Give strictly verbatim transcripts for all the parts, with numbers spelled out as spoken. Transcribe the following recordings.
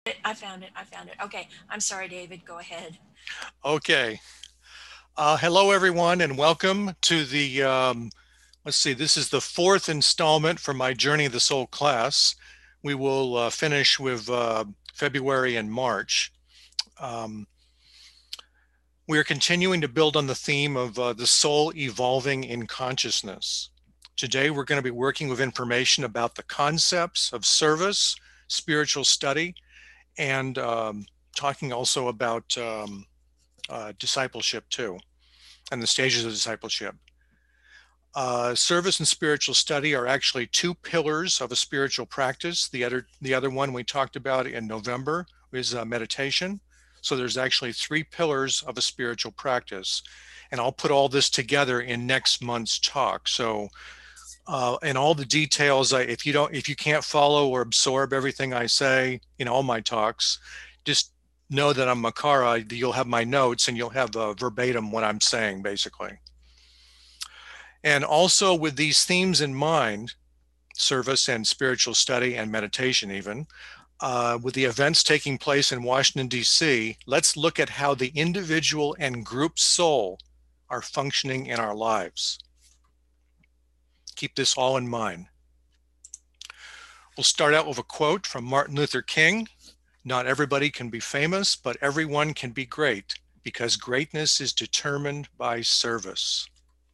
I found it. I found it. Okay. I'm sorry, David. Go ahead. Okay. Uh, hello, everyone, and welcome to the, um, let's see, this is the fourth installment from my Journey of the Soul class. We will uh, finish with uh, February and March. Um, we are continuing to build on the theme of uh, the soul evolving in consciousness. Today, we're going to be working with information about the concepts of service, spiritual study, and um, talking also about um, uh, discipleship too, and the stages of discipleship. Uh, service and spiritual study are actually two pillars of a spiritual practice. The other, the other one we talked about in November is uh, meditation. So there's actually three pillars of a spiritual practice. And I'll put all this together in next month's talk. So, uh, and all the details, I, if you don't, if you can't follow or absorb everything I say in all my talks, just know that I'm Makara. You'll have my notes and you'll have uh, verbatim what I'm saying, basically. And also with these themes in mind, service and spiritual study and meditation even, uh, with the events taking place in Washington, D C, let's look at how the individual and group soul are functioning in our lives. Keep this all in mind. We'll start out with a quote from Martin Luther King. Not everybody can be famous, but everyone can be great because greatness is determined by service.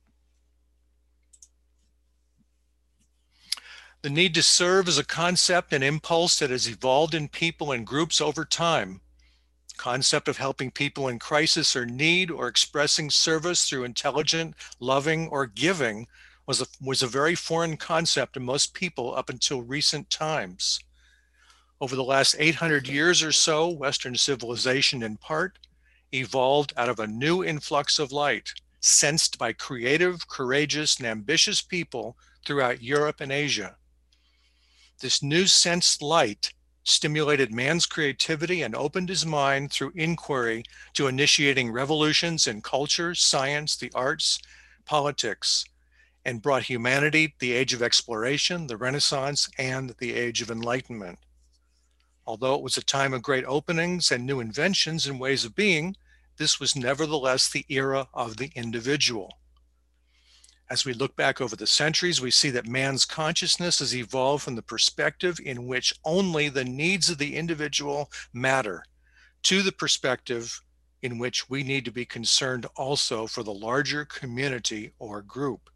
The need to serve is a concept and impulse that has evolved in people and groups over time. The concept of helping people in crisis or need or expressing service through intelligent, loving, or giving was a, was a very foreign concept to most people up until recent times. Over the last eight hundred years or so, Western civilization in part evolved out of a new influx of light, sensed by creative, courageous, and ambitious people throughout Europe and Asia. This new sensed light stimulated man's creativity and opened his mind through inquiry to initiating revolutions in culture, science, the arts, politics, and brought humanity the age of exploration, the Renaissance, and the age of enlightenment. Although it was a time of great openings and new inventions and ways of being, this was nevertheless the era of the individual. As we look back over the centuries, we see that man's consciousness has evolved from the perspective in which only the needs of the individual matter to the perspective in which we need to be concerned also for the larger community or group.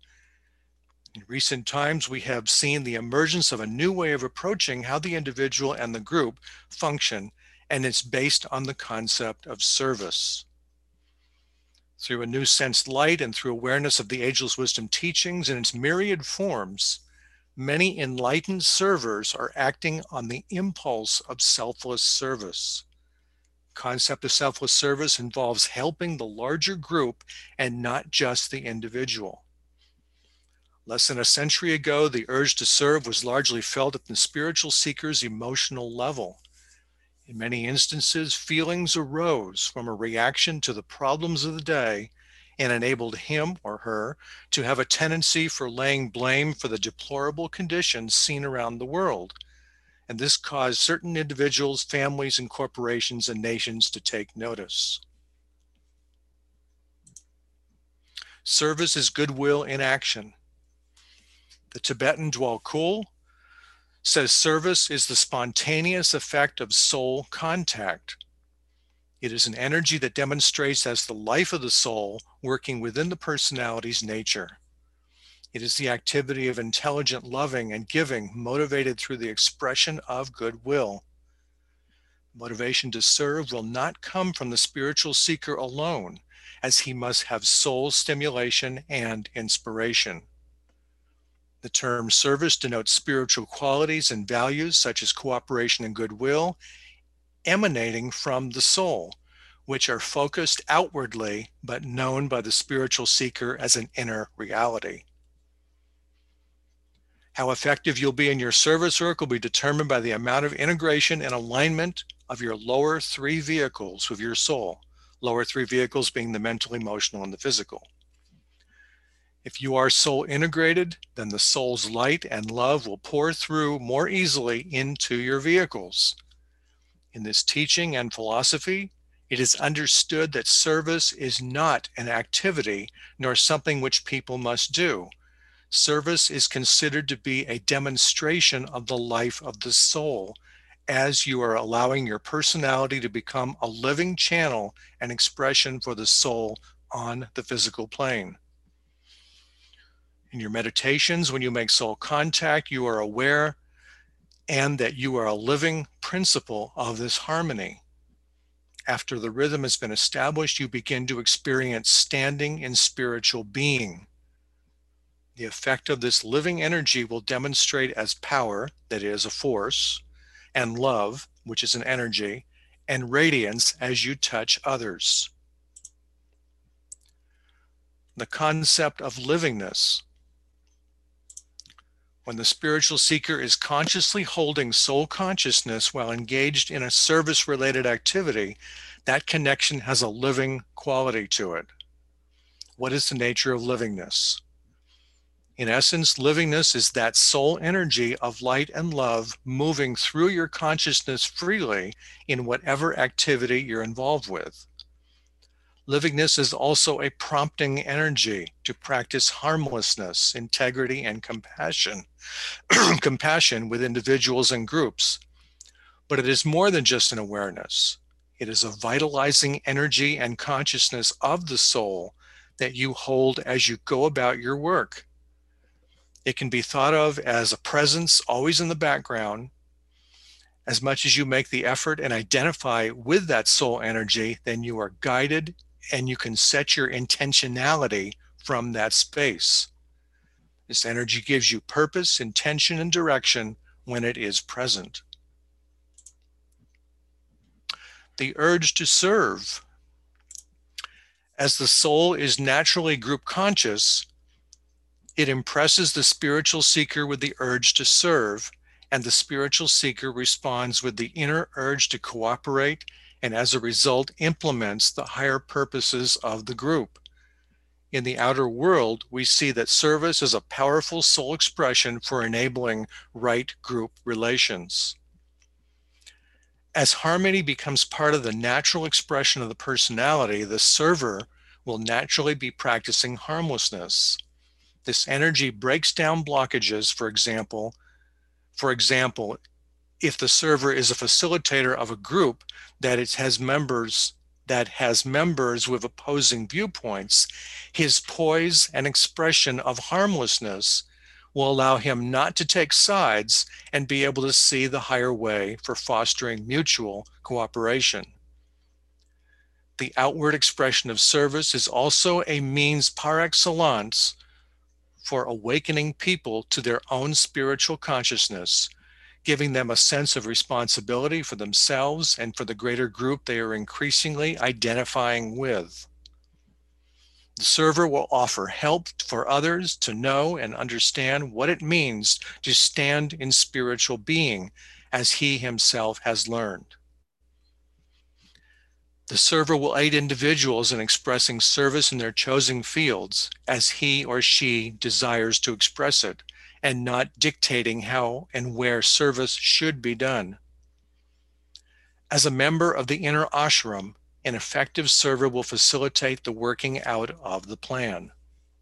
In recent times, we have seen the emergence of a new way of approaching how the individual and the group function, and it's based on the concept of service. Through a new sensed light and through awareness of the ageless wisdom teachings in its myriad forms, many enlightened servers are acting on the impulse of selfless service. The concept of selfless service involves helping the larger group and not just the individual. Less than a century ago, the urge to serve was largely felt at the spiritual seeker's emotional level. In many instances, feelings arose from a reaction to the problems of the day and enabled him or her to have a tendency for laying blame for the deplorable conditions seen around the world. And this caused certain individuals, families, and corporations and nations to take notice. Service is goodwill in action. The Tibetan Dwell Kul says service is the spontaneous effect of soul contact. It is an energy that demonstrates as the life of the soul working within the personality's nature. It is the activity of intelligent loving and giving motivated through the expression of goodwill. Motivation to serve will not come from the spiritual seeker alone, as he must have soul stimulation and inspiration. The term service denotes spiritual qualities and values such as cooperation and goodwill emanating from the soul, which are focused outwardly but known by the spiritual seeker as an inner reality. How effective you'll be in your service work will be determined by the amount of integration and alignment of your lower three vehicles with your soul, lower three vehicles being the mental, emotional, and the physical. If you are soul integrated, then the soul's light and love will pour through more easily into your vehicles. In this teaching and philosophy, it is understood that service is not an activity nor something which people must do. Service is considered to be a demonstration of the life of the soul, as you are allowing your personality to become a living channel and expression for the soul on the physical plane. In your meditations, when you make soul contact, you are aware and that you are a living principle of this harmony. After the rhythm has been established, you begin to experience standing in spiritual being. The effect of this living energy will demonstrate as power, that is, a force, and love, which is an energy, and radiance as you touch others. The concept of livingness. When the spiritual seeker is consciously holding soul consciousness while engaged in a service-related activity, that connection has a living quality to it. What is the nature of livingness? In essence, livingness is that soul energy of light and love moving through your consciousness freely in whatever activity you're involved with. Livingness is also a prompting energy to practice harmlessness, integrity, and compassion, compassion with individuals and groups. But it is more than just an awareness. It is a vitalizing energy and consciousness of the soul that you hold as you go about your work. It can be thought of as a presence always in the background. As much as you make the effort and identify with that soul energy, then you are guided and you can set your intentionality from that space. This energy gives you purpose, intention, and direction when it is present. The urge to serve. As the soul is naturally group conscious, it impresses the spiritual seeker with the urge to serve, and the spiritual seeker responds with the inner urge to cooperate, and as a result implements the higher purposes of the group. In the outer world, we see that service is a powerful soul expression for enabling right group relations. As harmony becomes part of the natural expression of the personality, the server will naturally be practicing harmlessness. This energy breaks down blockages, for example. For example, if the server is a facilitator of a group that it has members that has members with opposing viewpoints, his poise and expression of harmlessness will allow him not to take sides and be able to see the higher way for fostering mutual cooperation. The outward expression of service is also a means par excellence for awakening people to their own spiritual consciousness, giving them a sense of responsibility for themselves and for the greater group they are increasingly identifying with. The server will offer help for others to know and understand what it means to stand in spiritual being, as he himself has learned. The server will aid individuals in expressing service in their chosen fields as he or she desires to express it, and not dictating how and where service should be done. As a member of the inner ashram, an effective server will facilitate the working out of the plan.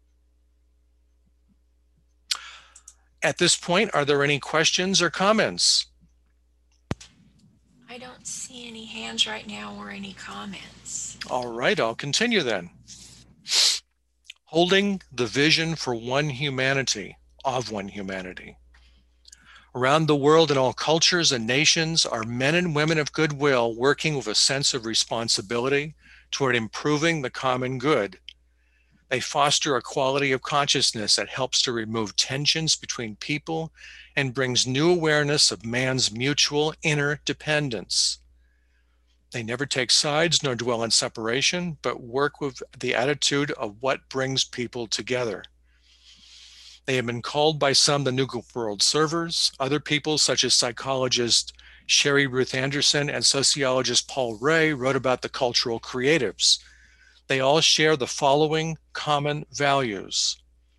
At this point, are there any questions or comments? I don't see any hands right now or any comments. All right, I'll continue then. Holding the vision for one humanity, of one humanity. Around the world in all cultures and nations are men and women of goodwill working with a sense of responsibility toward improving the common good. They foster a quality of consciousness that helps to remove tensions between people and brings new awareness of man's mutual inner dependence. They never take sides nor dwell in separation, but work with the attitude of what brings people together. They have been called by some the New World Servers. Other people, such as psychologist Sherry Ruth Anderson and sociologist Paul Ray, wrote about the cultural creatives. They all share the following common values.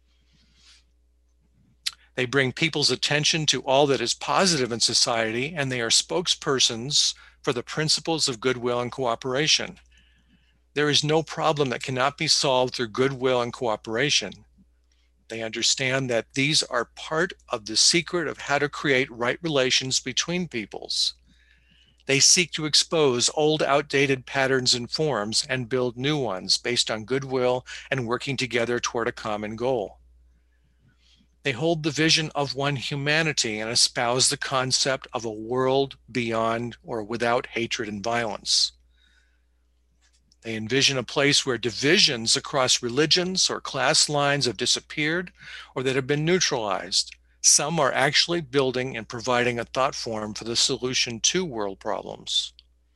They bring people's attention to all that is positive in society, and they are spokespersons for the principles of goodwill and cooperation. There is no problem that cannot be solved through goodwill and cooperation. They understand that these are part of the secret of how to create right relations between peoples. They seek to expose old, outdated patterns and forms and build new ones based on goodwill and working together toward a common goal. They hold the vision of one humanity and espouse the concept of a world beyond or without hatred and violence. They envision a place where divisions across religions or class lines have disappeared or that have been neutralized. Some are actually building and providing a thought form for the solution to world problems.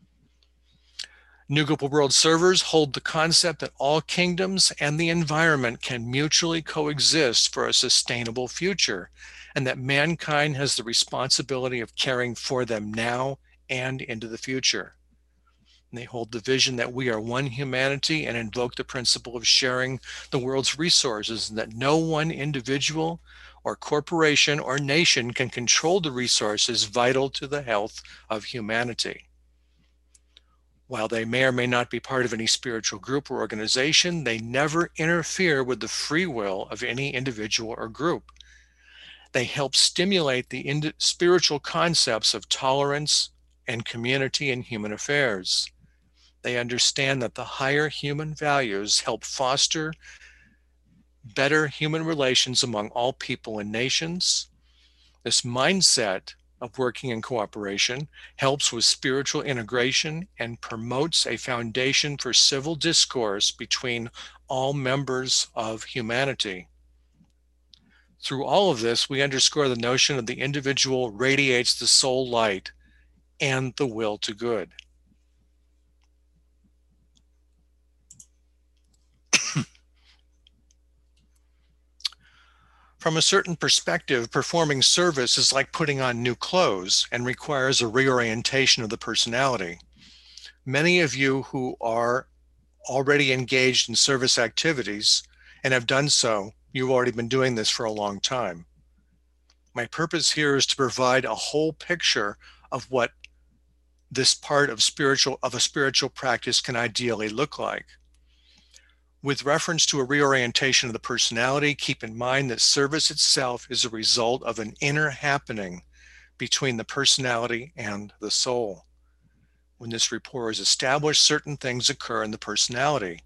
New Global World Servers hold the concept that all kingdoms and the environment can mutually coexist for a sustainable future, and that mankind has the responsibility of caring for them now and into the future. And they hold the vision that we are one humanity and invoke the principle of sharing the world's resources, and that no one individual or corporation or nation can control the resources vital to the health of humanity. While they may or may not be part of any spiritual group or organization, they never interfere with the free will of any individual or group. They help stimulate the spiritual concepts of tolerance and community in human affairs. They understand that the higher human values help foster better human relations among all people and nations. This mindset of working in cooperation helps with spiritual integration and promotes a foundation for civil discourse between all members of humanity. Through all of this, we underscore the notion of the individual radiates the soul light and the will to good. From a certain perspective, performing service is like putting on new clothes and requires a reorientation of the personality. Many of you who are already engaged in service activities and have done so, you've already been doing this for a long time. My purpose here is to provide a whole picture of what this part of spiritual of a spiritual practice can ideally look like. With reference to a reorientation of the personality, keep in mind that service itself is a result of an inner happening between the personality and the soul. When this rapport is established, certain things occur in the personality.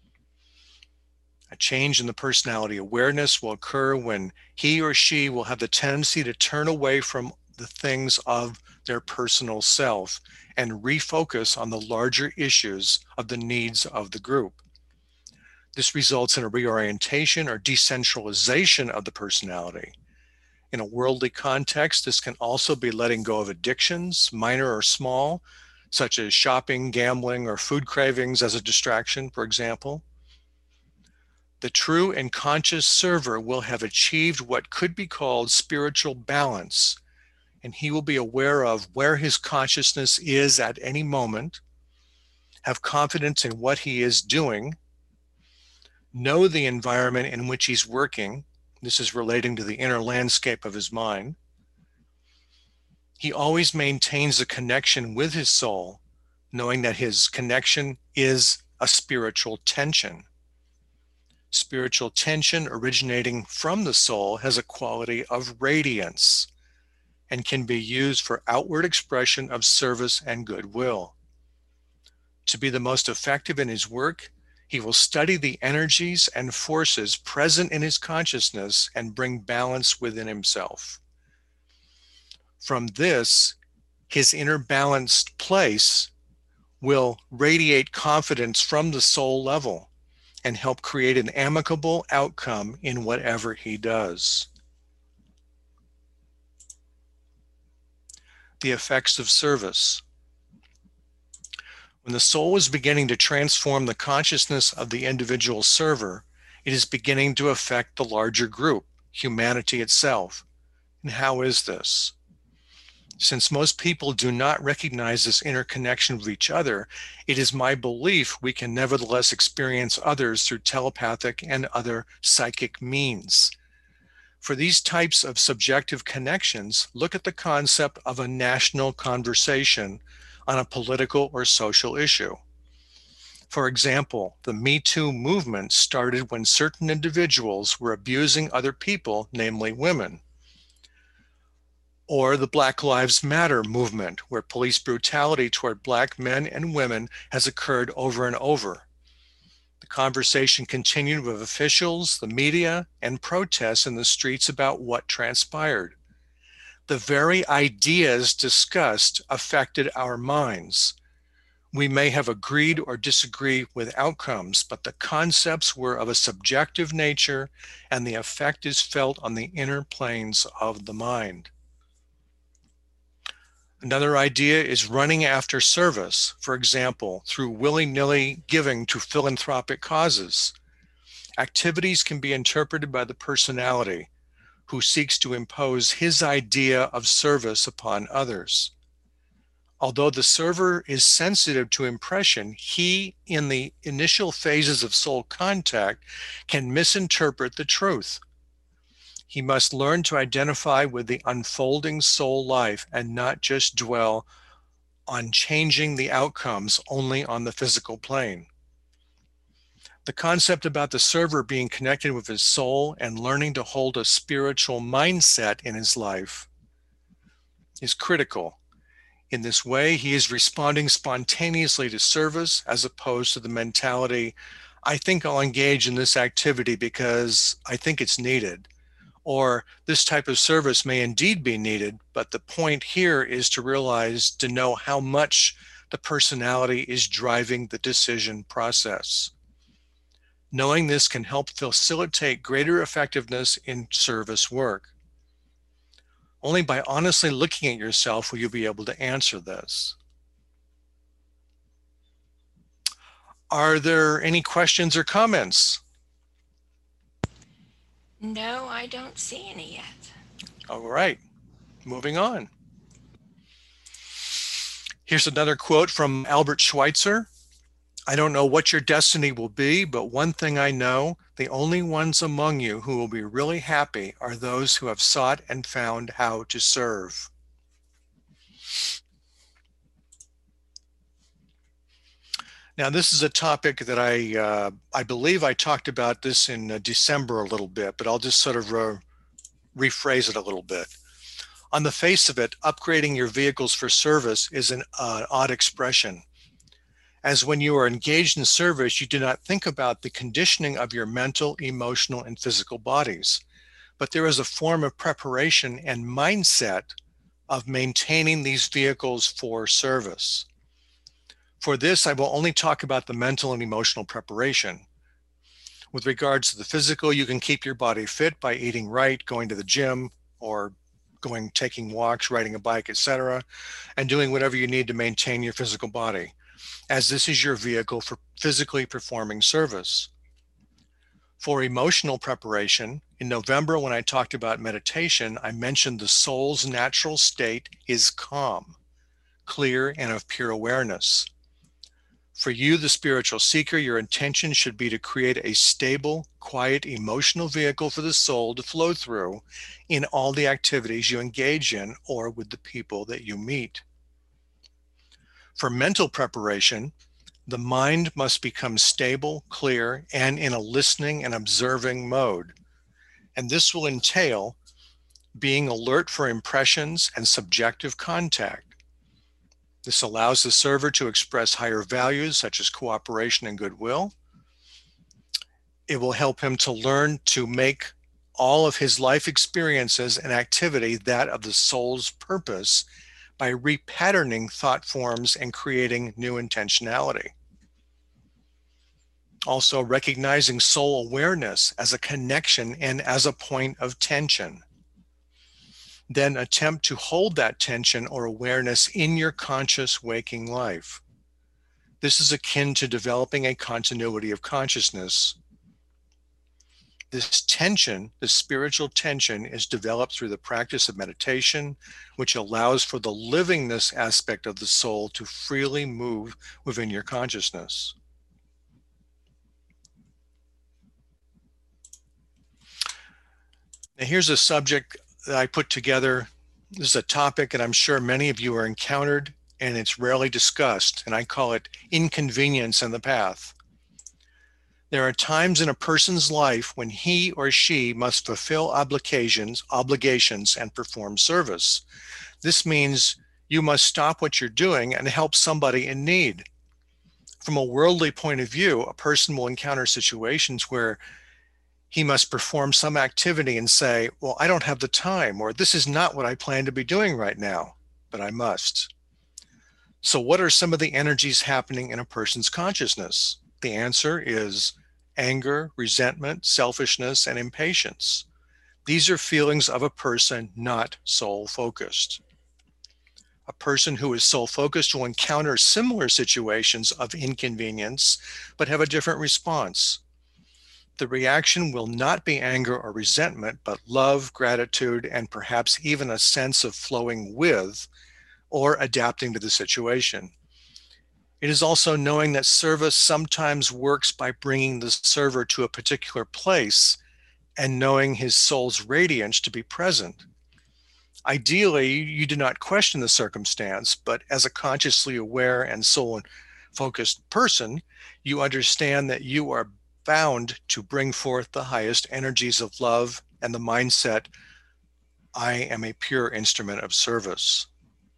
A change in the personality awareness will occur when he or she will have the tendency to turn away from the things of their personal self and refocus on the larger issues of the needs of the group. This results in a reorientation or decentralization of the personality. In a worldly context, this can also be letting go of addictions, minor or small, such as shopping, gambling, or food cravings as a distraction, for example. The true and conscious server will have achieved what could be called spiritual balance, and he will be aware of where his consciousness is at any moment, have confidence in what he is doing, know the environment in which he's working. This is relating to the inner landscape of his mind. He always maintains a connection with his soul, knowing that his connection is a spiritual tension. Spiritual tension originating from the soul has a quality of radiance and can be used for outward expression of service and goodwill. To be the most effective in his work, he will study the energies and forces present in his consciousness and bring balance within himself. From this, his inner balanced place will radiate confidence from the soul level and help create an amicable outcome in whatever he does. The effects of service. When the soul is beginning to transform the consciousness of the individual server, it is beginning to affect the larger group, humanity itself. And how is this? Since most people do not recognize this interconnection with each other, it is my belief we can nevertheless experience others through telepathic and other psychic means. For these types of subjective connections, look at the concept of a national conversation on a political or social issue. For example, the Me Too movement started when certain individuals were abusing other people, namely women. Or the Black Lives Matter movement, where police brutality toward Black men and women has occurred over and over. The conversation continued with officials, the media, and protests in the streets about what transpired. The very ideas discussed affected our minds. We may have agreed or disagreed with outcomes, but the concepts were of a subjective nature, and the effect is felt on the inner planes of the mind. Another idea is running after service, for example, through willy-nilly giving to philanthropic causes. Activities can be interpreted by the personality who seeks to impose his idea of service upon others. Although the server is sensitive to impression, he, in the initial phases of soul contact, can misinterpret the truth. He must learn to identify with the unfolding soul life and not just dwell on changing the outcomes only on the physical plane. The concept about the server being connected with his soul and learning to hold a spiritual mindset in his life is critical. In this way, he is responding spontaneously to service as opposed to the mentality, I think I'll engage in this activity because I think it's needed. Or this type of service may indeed be needed, but the point here is to realize, to know how much the personality is driving the decision process. Knowing this can help facilitate greater effectiveness in service work. Only by honestly looking at yourself will you be able to answer this. Are there any questions or comments? No, I don't see any yet. All right, moving on. Here's another quote from Albert Schweitzer. I don't know what your destiny will be, but one thing I know, the only ones among you who will be really happy are those who have sought and found how to serve. Now, this is a topic that I, uh, I believe I talked about this in uh, December a little bit, but I'll just sort of uh, rephrase it a little bit. On the face of it, upgrading your vehicles for service is an uh, odd expression, as when you are engaged in service, you do not think about the conditioning of your mental, emotional, and physical bodies. But there is a form of preparation and mindset of maintaining these vehicles for service. For this, I will only talk about the mental and emotional preparation. With regards to the physical, you can keep your body fit by eating right, going to the gym, or going, taking walks, riding a bike, et cetera, and doing whatever you need to maintain your physical body, as this is your vehicle for physically performing service. For emotional preparation, in November when I talked about meditation, I mentioned the soul's natural state is calm, clear, and of pure awareness. For you, the spiritual seeker, your intention should be to create a stable, quiet, emotional vehicle for the soul to flow through in all the activities you engage in or with the people that you meet. For mental preparation, the mind must become stable, clear, and in a listening and observing mode. And this will entail being alert for impressions and subjective contact. This allows the server to express higher values such as cooperation and goodwill. It will help him to learn to make all of his life experiences and activity that of the soul's purpose by repatterning thought forms and creating new intentionality. Also recognizing soul awareness as a connection and as a point of tension. Then attempt to hold that tension or awareness in your conscious waking life. This is akin to developing a continuity of consciousness. This tension, this spiritual tension, is developed through the practice of meditation, which allows for the livingness aspect of the soul to freely move within your consciousness. Now, here's a subject that I put together. This is a topic that I'm sure many of you are encountered and it's rarely discussed, and I call it inconvenience in the path. There are times in a person's life when he or she must fulfill obligations, obligations and perform service. This means you must stop what you're doing and help somebody in need. From a worldly point of view, a person will encounter situations where he must perform some activity and say, well, I don't have the time, or this is not what I plan to be doing right now, but I must. So what are some of the energies happening in a person's consciousness? The answer is anger, resentment, selfishness, and impatience. These are feelings of a person not soul-focused. A person who is soul-focused will encounter similar situations of inconvenience, but have a different response. The reaction will not be anger or resentment, but love, gratitude, and perhaps even a sense of flowing with or adapting to the situation. It is also knowing that service sometimes works by bringing the server to a particular place and knowing his soul's radiance to be present. Ideally, you do not question the circumstance, but as a consciously aware and soul-focused person, you understand that you are bound to bring forth the highest energies of love and the mindset, I am a pure instrument of service.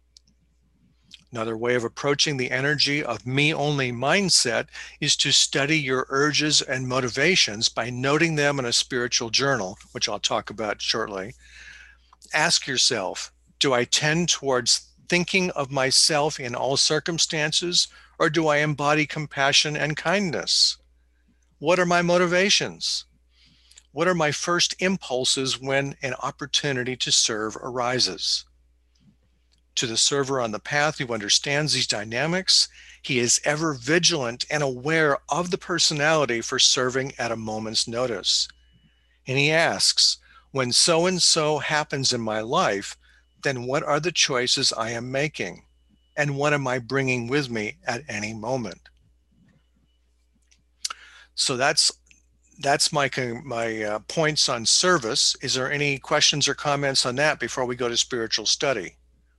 Another way of approaching the energy of me-only mindset is to study your urges and motivations by noting them in a spiritual journal, which I'll talk about shortly. Ask yourself, do I tend towards thinking of myself in all circumstances, or do I embody compassion and kindness? What are my motivations? What are my first impulses when an opportunity to serve arises? To the server on the path who understands these dynamics, he is ever vigilant and aware of the personality for serving at a moment's notice. And he asks, when so-and-so happens in my life, then what are the choices I am making? And what am I bringing with me at any moment? So that's that's my, my uh, points on service. Is there any questions or comments on that before we go to spiritual study?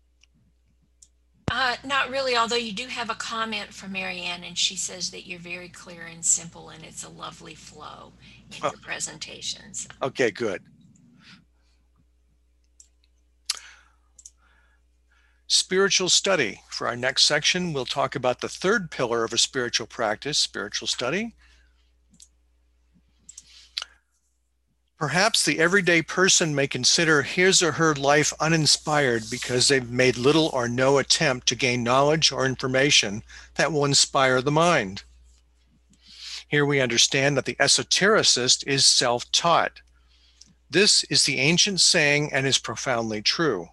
Uh, not really, although you do have a comment from Marianne, and she says that you're very clear and simple, and it's a lovely flow in Oh, your presentations. okay, good. Spiritual study. For our next section, we'll talk about the third pillar of a spiritual practice, spiritual study. Perhaps the everyday person may consider his or her life uninspired because they've made little or no attempt to gain knowledge or information that will inspire the mind. Here we understand that the esotericist is self-taught. This is the ancient saying and is profoundly true.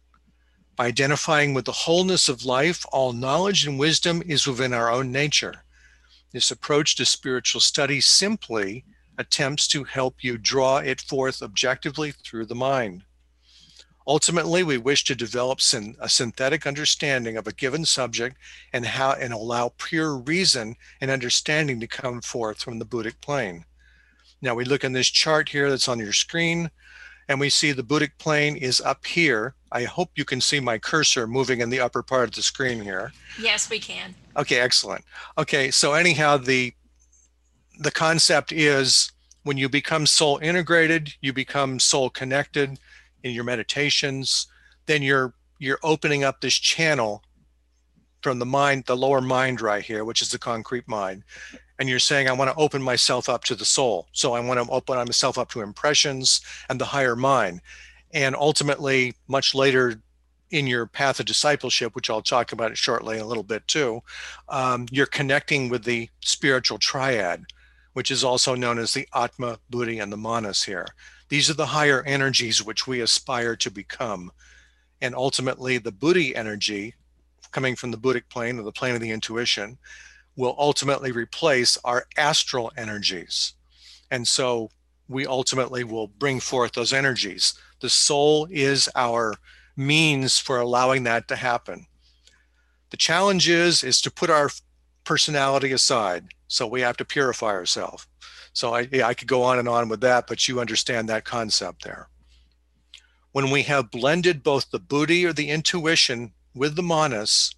By identifying with the wholeness of life, all knowledge and wisdom is within our own nature. This approach to spiritual study simply attempts to help you draw it forth objectively through the mind. Ultimately, we wish to develop a synthetic understanding of a given subject and how and allow pure reason and understanding to come forth from the Buddhic plane. Now we look in this chart here that's on your screen, and we see the Buddhic plane is up here. I hope you can see my cursor moving in the upper part of the screen here. Yes, we can. Okay, excellent. Okay, so anyhow, the the concept is when you become soul integrated, you become soul connected in your meditations, then you're you're opening up this channel from the mind, the lower mind right here, which is the concrete mind. And you're saying, I want to open myself up to the soul. So I want to open myself up to impressions and the higher mind. And ultimately, much later in your path of discipleship, which I'll talk about it shortly a little bit too, um, you're connecting with the spiritual triad, which is also known as the Atma, Buddhi, and the Manas here. These are the higher energies which we aspire to become. And ultimately, the Buddhi energy, coming from the Buddhic plane or the plane of the intuition, will ultimately replace our astral energies. And so we ultimately will bring forth those energies. The soul is our means for allowing that to happen. The challenge is, is to put our personality aside. So we have to purify ourselves. So I, yeah, I could go on and on with that, but you understand that concept there. When we have blended both the Buddhi or the intuition with the Manas,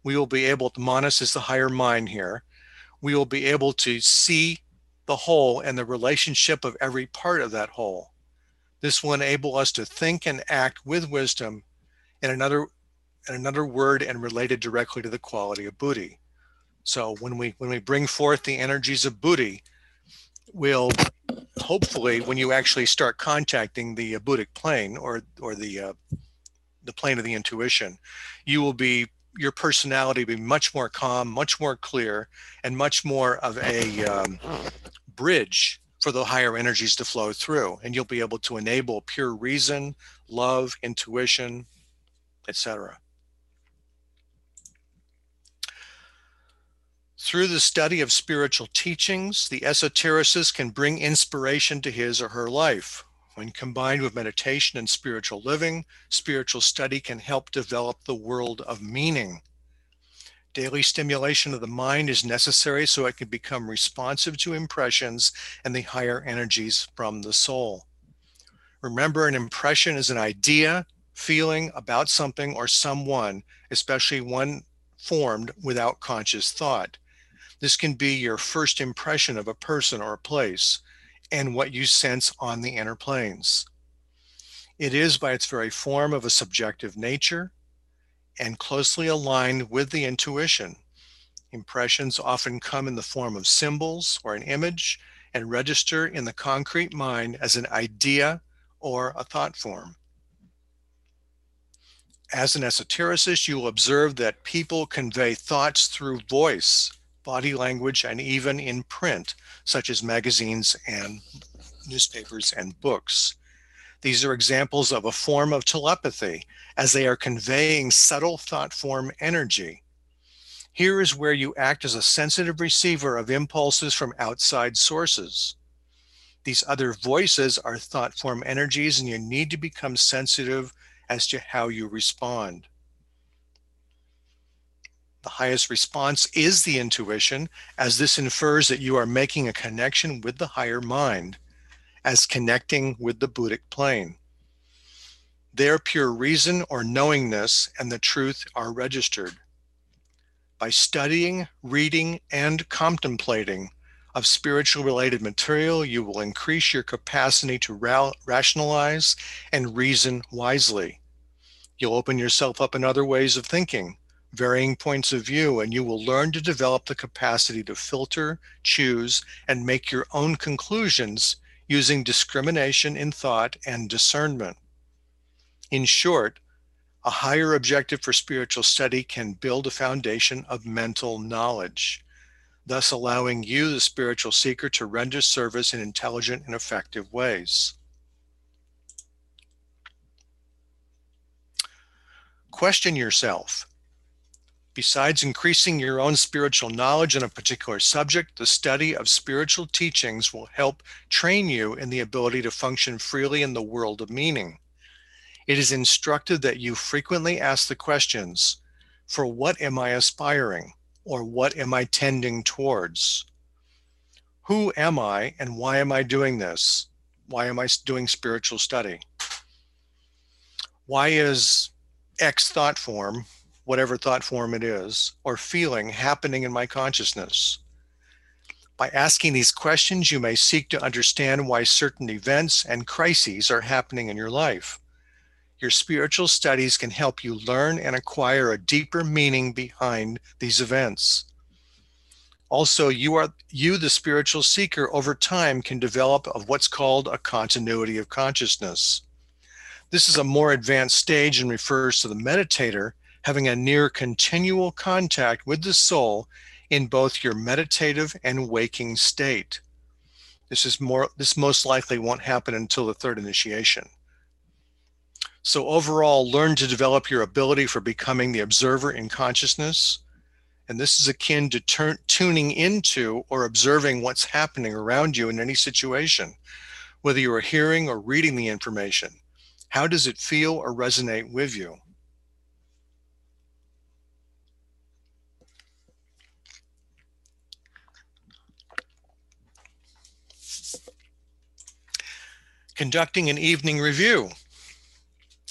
we will be able to, Manas is the higher mind here, we will be able to see the whole and the relationship of every part of that whole. This will enable us to think and act with wisdom, in another, in another word, and related directly to the quality of Buddhi. So when we when we bring forth the energies of Buddhi, we'll hopefully, when you actually start contacting the Buddhic plane, or or the uh, the plane of the intuition, you will be, your personality will be much more calm, much more clear, and much more of a um, bridge for the higher energies to flow through. And you'll be able to enable pure reason, love, intuition, et cetera. Through the study of spiritual teachings, the esotericist can bring inspiration to his or her life. When combined with meditation and spiritual living, spiritual study can help develop the world of meaning. Daily stimulation of the mind is necessary so it can become responsive to impressions and the higher energies from the soul. Remember, an impression is an idea, feeling about something or someone, especially one formed without conscious thought. This can be your first impression of a person or a place and what you sense on the inner planes. It is, by its very form, of a subjective nature and closely aligned with the intuition. Impressions often come in the form of symbols or an image and register in the concrete mind as an idea or a thought form. As an esotericist, you will observe that people convey thoughts through voice, body language, and even in print, such as magazines and newspapers and books. These are examples of a form of telepathy, as they are conveying subtle thought form energy. Here is where you act as a sensitive receiver of impulses from outside sources. These other voices are thought form energies, and you need to become sensitive as to how you respond. The highest response is the intuition, as this infers that you are making a connection with the higher mind, as connecting with the Buddhic plane. Their pure reason or knowingness and the truth are registered. By studying, reading, and contemplating of spiritual related material, you will increase your capacity to ra- rationalize and reason wisely. You'll open yourself up in other ways of thinking, varying points of view, and you will learn to develop the capacity to filter, choose, and make your own conclusions using discrimination in thought and discernment. In short, a higher objective for spiritual study can build a foundation of mental knowledge, thus allowing you, the spiritual seeker, to render service in intelligent and effective ways. Question yourself. Besides increasing your own spiritual knowledge on a particular subject, the study of spiritual teachings will help train you in the ability to function freely in the world of meaning. It is instructive that you frequently ask the questions, for what am I aspiring, or what am I tending towards? Who am I, and why am I doing this? Why am I doing spiritual study? Why is X thought form, whatever thought form it is, or feeling happening in my consciousness? By asking these questions, you may seek to understand why certain events and crises are happening in your life. Your spiritual studies can help you learn and acquire a deeper meaning behind these events. Also, you are you, the spiritual seeker, over time can develop of what's called a continuity of consciousness. This is a more advanced stage and refers to the meditator having a near continual contact with the soul in both your meditative and waking state. This is more this most likely won't happen until the third initiation. So overall, learn to develop your ability for becoming the observer in consciousness. And this is akin to turn, tuning into or observing what's happening around you in any situation, whether you are hearing or reading the information. How does it feel or resonate with you? Conducting an evening review.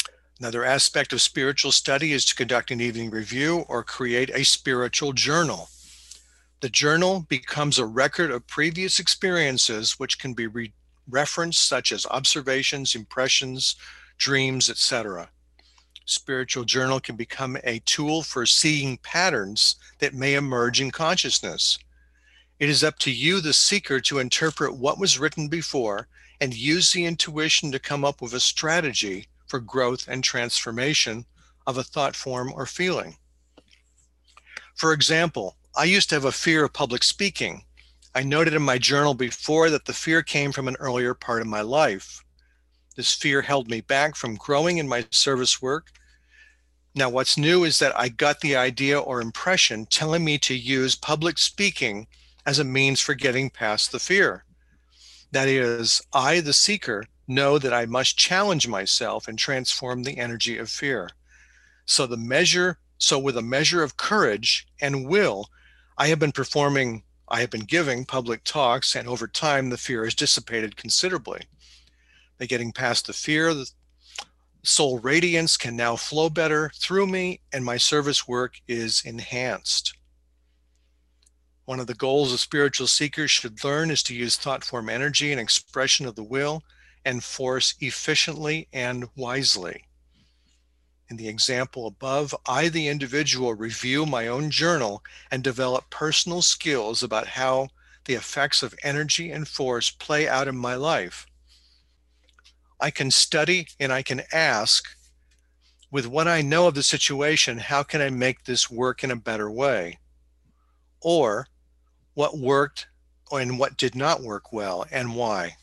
Another aspect of spiritual study is to conduct an evening review or create a spiritual journal. The journal becomes a record of previous experiences which can be re referenced, such as observations, impressions, dreams, et cetera. Spiritual journal can become a tool for seeing patterns that may emerge in consciousness. It is up to you, the seeker, to interpret what was written before and use the intuition to come up with a strategy for growth and transformation of a thought form or feeling. For example, I used to have a fear of public speaking. I noted in my journal before that the fear came from an earlier part of my life. This fear held me back from growing in my service work. Now, what's new is that I got the idea or impression telling me to use public speaking as a means for getting past the fear. That is, I, the seeker, know that I must challenge myself and transform the energy of fear. So the measure, so with a measure of courage and will, I have been performing, I have been giving public talks, and over time the fear has dissipated considerably. By getting past the fear, the soul radiance can now flow better through me, and my service work is enhanced. One of the goals a spiritual seeker should learn is to use thought form energy and expression of the will and force efficiently and wisely. In the example above, I, the individual, review my own journal and develop personal skills about how the effects of energy and force play out in my life. I can study and I can ask, with what I know of the situation, how can I make this work in a better way? Or what worked and what did not work well and why?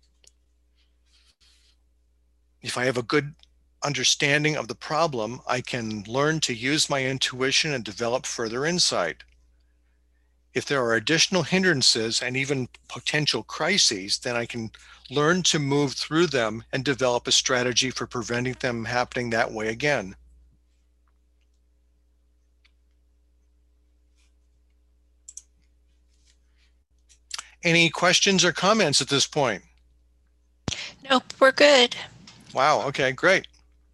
If I have a good understanding of the problem, I can learn to use my intuition and develop further insight. If there are additional hindrances and even potential crises, then I can learn to move through them and develop a strategy for preventing them happening that way again. Any questions or comments at this point? Nope, we're good. Wow, okay, great.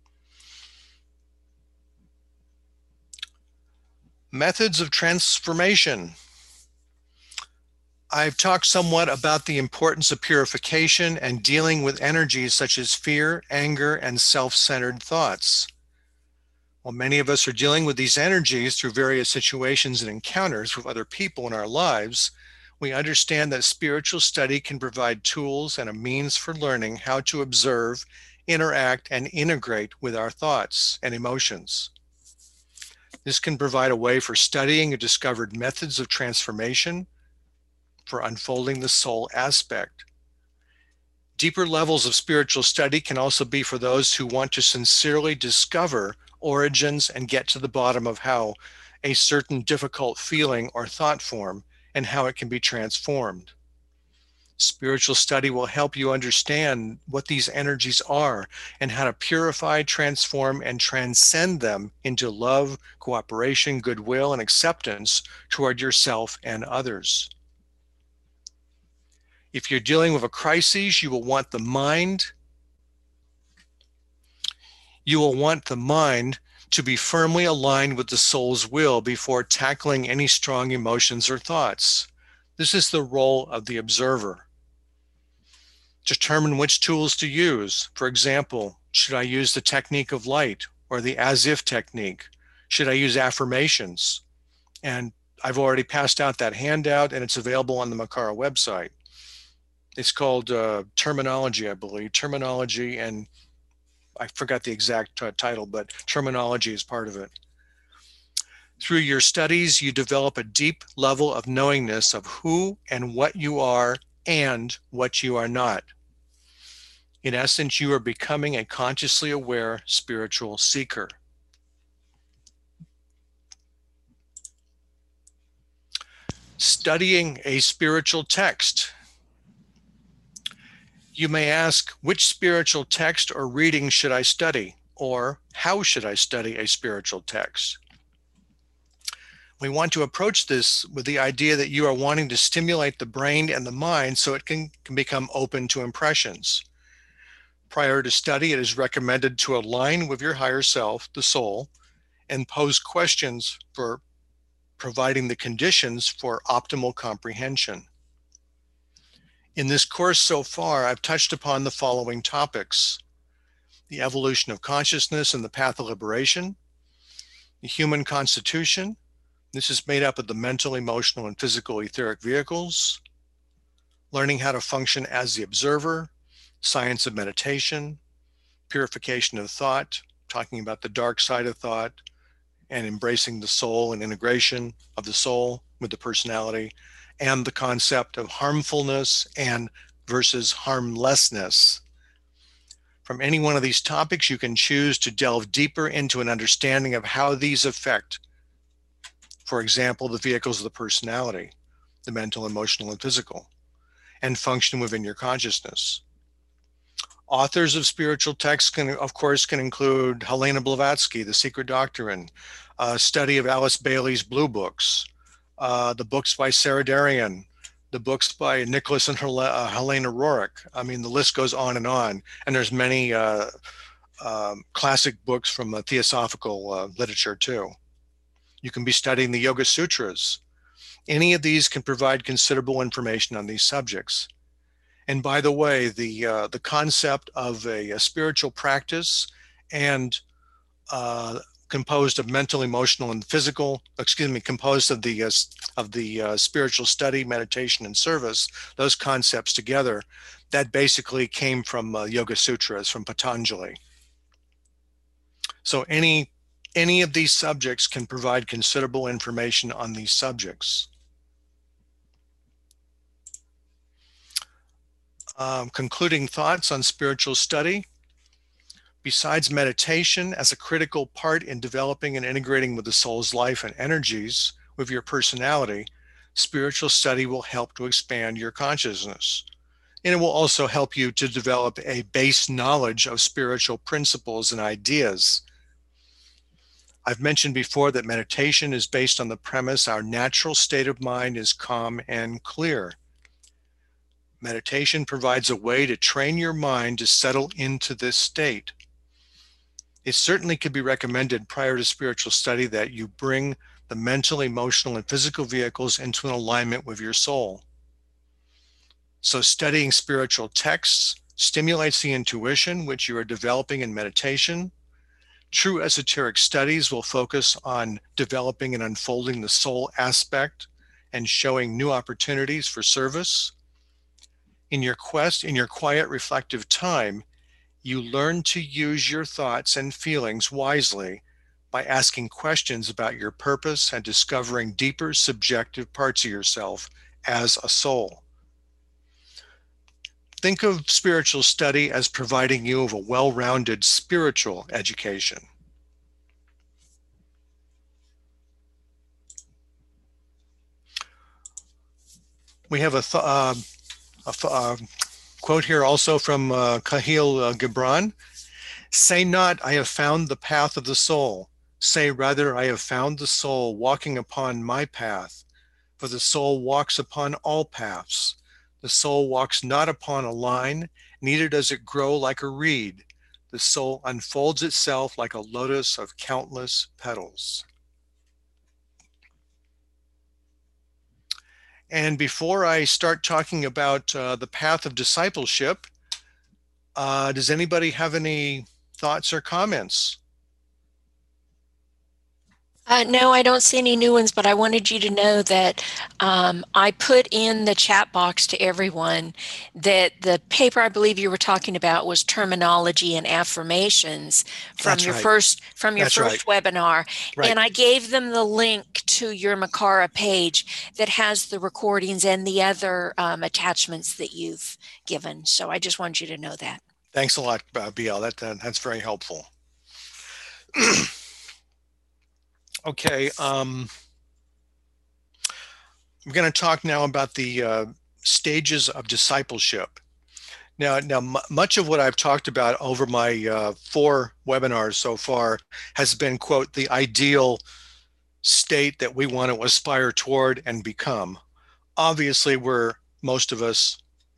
Methods of transformation. I've talked somewhat about the importance of purification and dealing with energies such as fear, anger, and self-centered thoughts. While many of us are dealing with these energies through various situations and encounters with other people in our lives, we understand that spiritual study can provide tools and a means for learning how to observe, interact, and integrate with our thoughts and emotions. This can provide a way for studying and discovered methods of transformation, for unfolding the soul aspect. Deeper levels of spiritual study can also be for those who want to sincerely discover origins and get to the bottom of how a certain difficult feeling or thought form and how it can be transformed. Spiritual study will help you understand what these energies are and how to purify, transform, and transcend them into love, cooperation, goodwill, and acceptance toward yourself and others. If you're dealing with a crisis, you will want the mind, you will want the mind to be firmly aligned with the soul's will before tackling any strong emotions or thoughts. This is the role of the observer. Determine which tools to use. For example, should I use the technique of light or the as-if technique? Should I use affirmations? And I've already passed out that handout, and it's available on the Makara website. It's called uh, Terminology, I believe. Terminology, and I forgot the exact uh, title, but terminology is part of it. Through your studies, you develop a deep level of knowingness of who and what you are and what you are not. In essence, you are becoming a consciously aware spiritual seeker. Studying a spiritual text. You may ask, which spiritual text or reading should I study? Or how should I study a spiritual text? We want to approach this with the idea that you are wanting to stimulate the brain and the mind so it can, can become open to impressions. Prior to study, it is recommended to align with your higher self, the soul, and pose questions for providing the conditions for optimal comprehension. In this course so far, I've touched upon the following topics: the evolution of consciousness and the path of liberation, the human constitution. This is made up of the mental, emotional, and physical etheric vehicles, learning how to function as the observer, science of meditation, purification of thought, talking about the dark side of thought, and embracing the soul and integration of the soul with the personality, and the concept of harmfulness and versus harmlessness. From any one of these topics, you can choose to delve deeper into an understanding of how these affect, for example, the vehicles of the personality, the mental, emotional, and physical, and function within your consciousness. Authors of spiritual texts can, of course, can include Helena Blavatsky, The Secret Doctrine, a study of Alice Bailey's Blue Books, uh, the books by Sarah Darian, the books by Nicholas and Hel uh, Helena Roerich. I mean, the list goes on and on. And there's many uh, um, classic books from uh, theosophical uh, literature too. You can be studying the Yoga Sutras. Any of these can provide considerable information on these subjects. And by the way, the uh, the concept of a, a spiritual practice and uh, composed of mental, emotional, and physical, excuse me, composed of the uh, of the uh, spiritual study, meditation, and service, those concepts together, that basically came from uh, Yoga Sutras, from Patanjali. So any any of these subjects can provide considerable information on these subjects. Um, concluding thoughts on spiritual study. Besides meditation as a critical part in developing and integrating with the soul's life and energies with your personality, spiritual study will help to expand your consciousness. And it will also help you to develop a base knowledge of spiritual principles and ideas. I've mentioned before that meditation is based on the premise our natural state of mind is calm and clear. Meditation provides a way to train your mind to settle into this state. It certainly could be recommended prior to spiritual study that you bring the mental, emotional, and physical vehicles into an alignment with your soul. So studying spiritual texts stimulates the intuition which you are developing in meditation. True esoteric studies will focus on developing and unfolding the soul aspect and showing new opportunities for service. In your quest, in your quiet, reflective time, you learn to use your thoughts and feelings wisely by asking questions about your purpose and discovering deeper subjective parts of yourself as a soul. Think of spiritual study as providing you with a well-rounded spiritual education. We have a, th uh, a th uh, quote here also from uh, Kahlil uh, Gibran. Say not, I have found the path of the soul. Say rather, I have found the soul walking upon my path. For the soul walks upon all paths. The soul walks not upon a line, neither does it grow like a reed. The soul unfolds itself like a lotus of countless petals. And before I start talking about uh, the path of discipleship, uh, does anybody have any thoughts or comments? Uh, no, I don't see any new ones, but I wanted you to know that um, I put in the chat box to everyone that the paper I believe you were talking about was terminology and affirmations from That's your right. first from your That's first right. webinar. Right. And I gave them the link to your Makara page that has the recordings and the other um, attachments that you've given. So I just wanted you to know that. Thanks a lot, uh, B L. That, that, that's very helpful. Okay, um, I'm going to talk now about the uh, stages of discipleship. Now, now, much of what I've talked about over my uh, four webinars so far has been, quote, the ideal state that we want to aspire toward and become. Obviously, we're, most of us,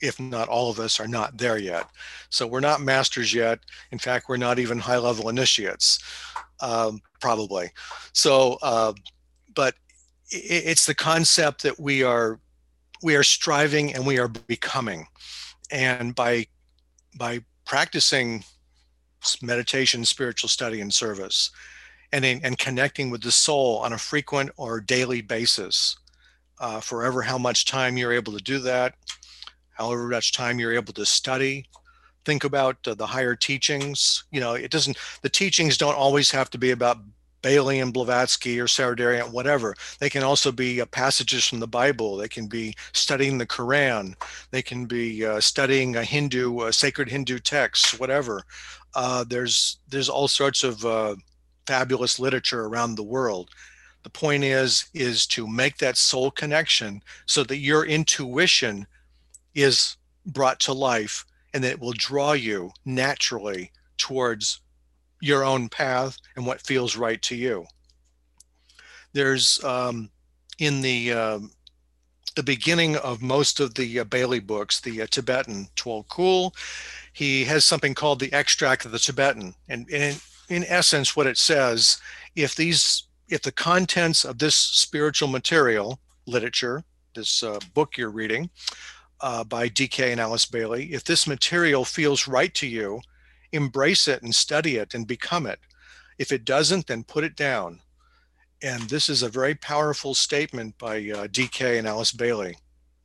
if not all of us, are not there yet. So we're not masters yet. In fact, we're not even high-level initiates, um, probably. So, uh, but it's the concept that we are we are striving and we are becoming, and by by practicing meditation, spiritual study, and service, and in, and connecting with the soul on a frequent or daily basis, uh, forever how much time you're able to do that, however much time you're able to study. Think about uh, the higher teachings. You know, it doesn't, the teachings don't always have to be about Bailey and Blavatsky or Saradarian, whatever. They can also be uh, passages from the Bible. They can be studying the Quran. They can be uh, studying a Hindu, uh, sacred Hindu texts, whatever. Uh, there's there's all sorts of uh, fabulous literature around the world. The point is is to make that soul connection so that your intuition is brought to life, and that it will draw you naturally towards your own path and what feels right to you. There's um, in the uh, the beginning of most of the uh, Bailey books, the uh, Tibetan Tuol Kul, he has something called the extract of the Tibetan, and, and in, in essence, what it says: if these, if the contents of this spiritual material, literature, this uh, book you're reading uh, by D K and Alice Bailey, if this material feels right to you, embrace it and study it and become it. If it doesn't, then put it down. And this is a very powerful statement by uh, D K and Alice Bailey.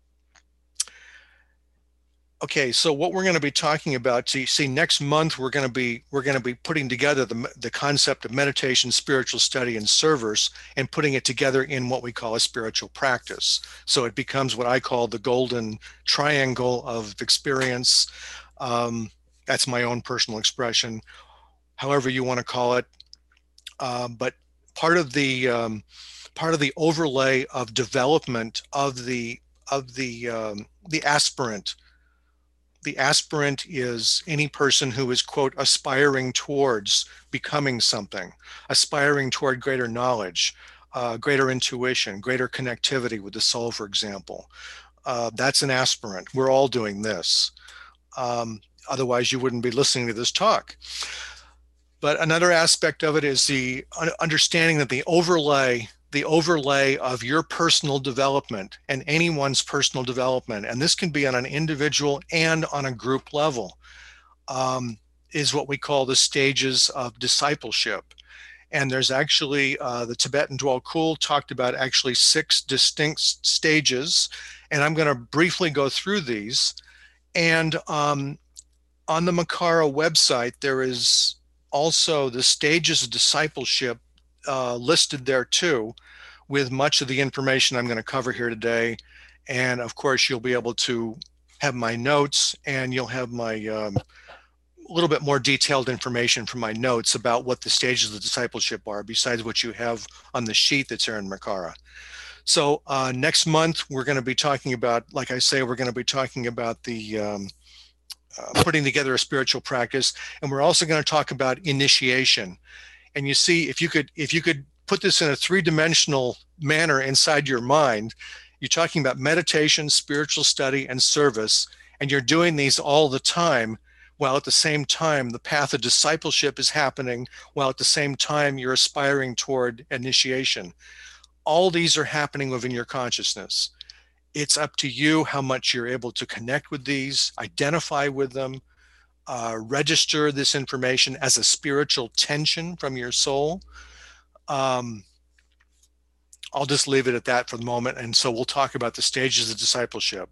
Okay, so what we're going to be talking about, see, see next month we're going to be we're going to be putting together the the concept of meditation, spiritual study, and service, and putting it together in what we call a spiritual practice. So it becomes what I call the golden triangle of experience. Um, that's my own personal expression, however you want to call it. Uh, but part of the um, part of the overlay of development of the of the um, the aspirant. The aspirant is any person who is, quote, aspiring towards becoming something, aspiring toward greater knowledge, uh, greater intuition, greater connectivity with the soul, for example. Uh, that's an aspirant. We're all doing this. Um, otherwise, you wouldn't be listening to this talk. But another aspect of it is the understanding that the overlay the overlay of your personal development and anyone's personal development, and this can be on an individual and on a group level, um, is what we call the stages of discipleship. And there's actually, uh, the Tibetan Tuol Kul talked about actually six distinct stages, and I'm going to briefly go through these. And um, on the Makara website, there is also the stages of discipleship Uh, listed there too, with much of the information I'm going to cover here today. And of course, you'll be able to have my notes, and you'll have my um, a little bit more detailed information from my notes about what the stages of discipleship are, besides what you have on the sheet that's here in Makara. So uh, next month, we're going to be talking about, like I say, we're going to be talking about the um, uh, putting together a spiritual practice. And we're also going to talk about initiation. And you see, if you could if you could put this in a three-dimensional manner inside your mind, you're talking about meditation, spiritual study, and service, and you're doing these all the time, while at the same time the path of discipleship is happening, while at the same time you're aspiring toward initiation. All these are happening within your consciousness. It's up to you how much you're able to connect with these, identify with them, Uh, register this information as a spiritual tension from your soul. Um, I'll just leave it at that for the moment. And so we'll talk about the stages of discipleship.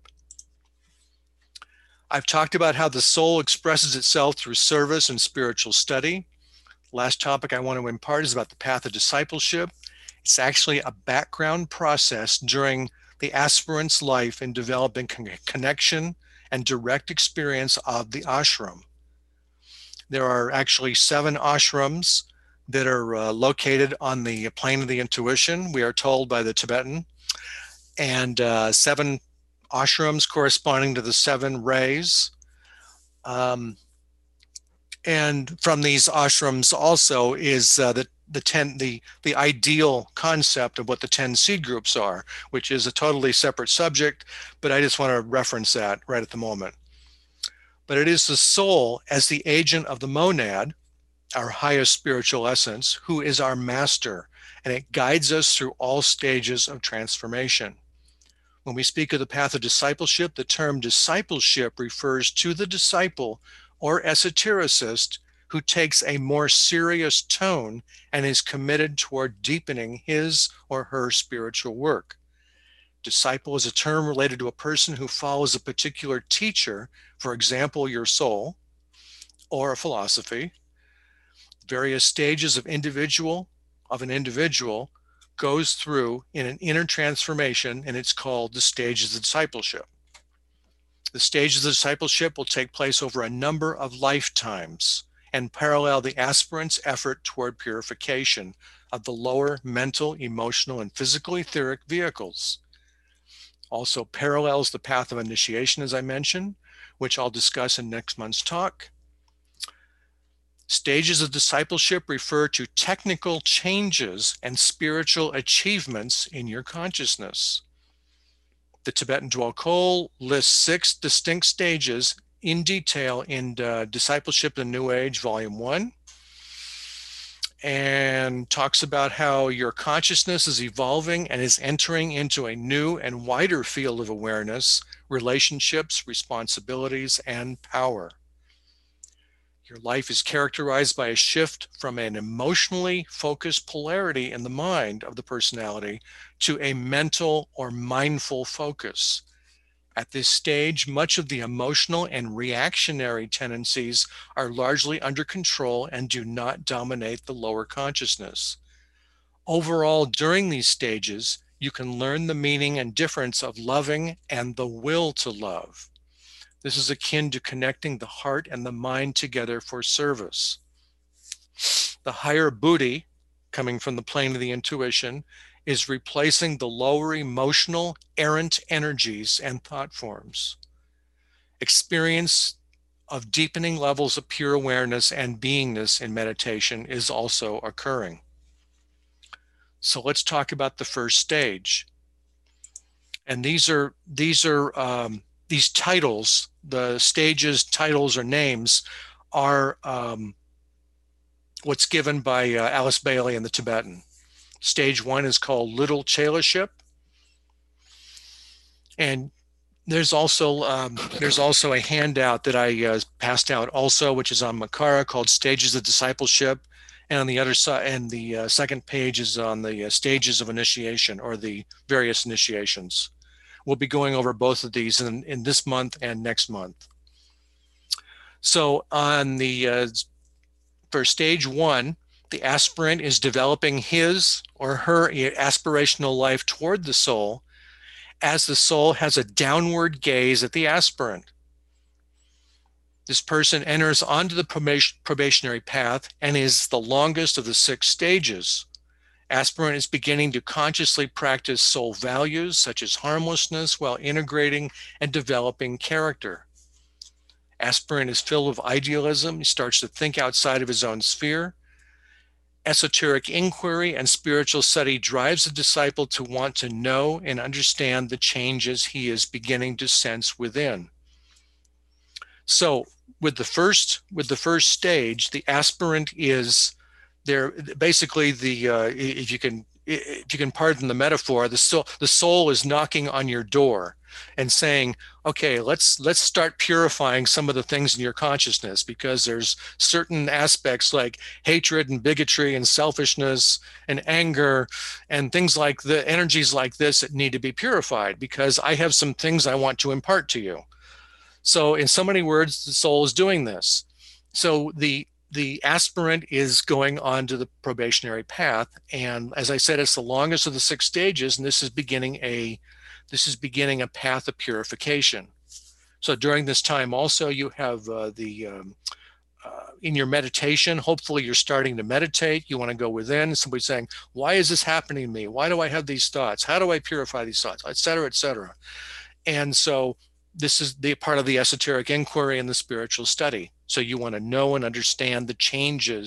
I've talked about how the soul expresses itself through service and spiritual study. Last topic I want to impart is about the path of discipleship. It's actually a background process during the aspirant's life in developing con- connection and direct experience of the ashram. There are actually seven ashrams that are uh, located on the plane of the intuition, we are told by the Tibetan, and uh, seven ashrams corresponding to the seven rays. Um, and from these ashrams also is uh, the, the ten the the ideal concept of what the ten seed groups are, which is a totally separate subject, but I just want to reference that right at the moment. But it is the soul as the agent of the monad, our highest spiritual essence, who is our master, and it guides us through all stages of transformation. When we speak of the path of discipleship, the term discipleship refers to the disciple or esotericist who takes a more serious tone and is committed toward deepening his or her spiritual work. Disciple is a term related to a person who follows a particular teacher, for example, your soul, or a philosophy. Various stages of individual, of an individual goes through in an inner transformation, and it's called the stages of discipleship. The stages of discipleship will take place over a number of lifetimes and parallel the aspirant's effort toward purification of the lower mental, emotional, and physical etheric vehicles. Also parallels the path of initiation, as I mentioned, which I'll discuss in next month's talk. Stages of discipleship refer to technical changes and spiritual achievements in your consciousness. The Tibetan Dwell lists six distinct stages in detail in uh, Discipleship in the New Age, Volume one, and talks about how your consciousness is evolving and is entering into a new and wider field of awareness, relationships, responsibilities, and power. Your life is characterized by a shift from an emotionally focused polarity in the mind of the personality to a mental or mindful focus. At this stage, much of the emotional and reactionary tendencies are largely under control and do not dominate the lower consciousness. Overall, during these stages, you can learn the meaning and difference of loving and the will to love. This is akin to connecting the heart and the mind together for service. The higher buddhi, coming from the plane of the intuition, is replacing the lower emotional, errant energies and thought forms. Experience of deepening levels of pure awareness and beingness in meditation is also occurring. So let's talk about the first stage. And these are, these are, um, these titles, the stages, titles, or names are um, what's given by uh, Alice Bailey in the Tibetan. Stage one is called Little Chelaship. And there's also um, there's also a handout that I uh, passed out also, which is on Makara, called Stages of Discipleship. And on the other side, and the uh, second page is on the uh, stages of initiation, or the various initiations. We'll be going over both of these in, in this month and next month. So on the, uh, for stage one, the aspirant is developing his or her aspirational life toward the soul as the soul has a downward gaze at the aspirant. This person enters onto the probation, probationary path and is the longest of the six stages. Aspirant is beginning to consciously practice soul values such as harmlessness while integrating and developing character. Aspirant is filled with idealism. He starts to think outside of his own sphere. Esoteric inquiry and spiritual study drives the disciple to want to know and understand the changes he is beginning to sense within. So with the first, with the first stage, the aspirant is They're basically the uh, if you can if you can pardon the metaphor, the soul the soul is knocking on your door and saying, okay, let's let's start purifying some of the things in your consciousness, because there's certain aspects like hatred and bigotry and selfishness and anger and things like the energies like this that need to be purified, because I have some things I want to impart to you. So in so many words, the soul is doing this. So the the aspirant is going on to the probationary path. And as I said, it's the longest of the six stages. And this is beginning a, this is beginning a path of purification. So during this time also, you have uh, the, um, uh, in your meditation, hopefully you're starting to meditate. You want to go within. Somebody saying, why is this happening to me? Why do I have these thoughts? How do I purify these thoughts? Et cetera, et cetera. And so this is the part of the esoteric inquiry and the spiritual study. So you want to know and understand the changes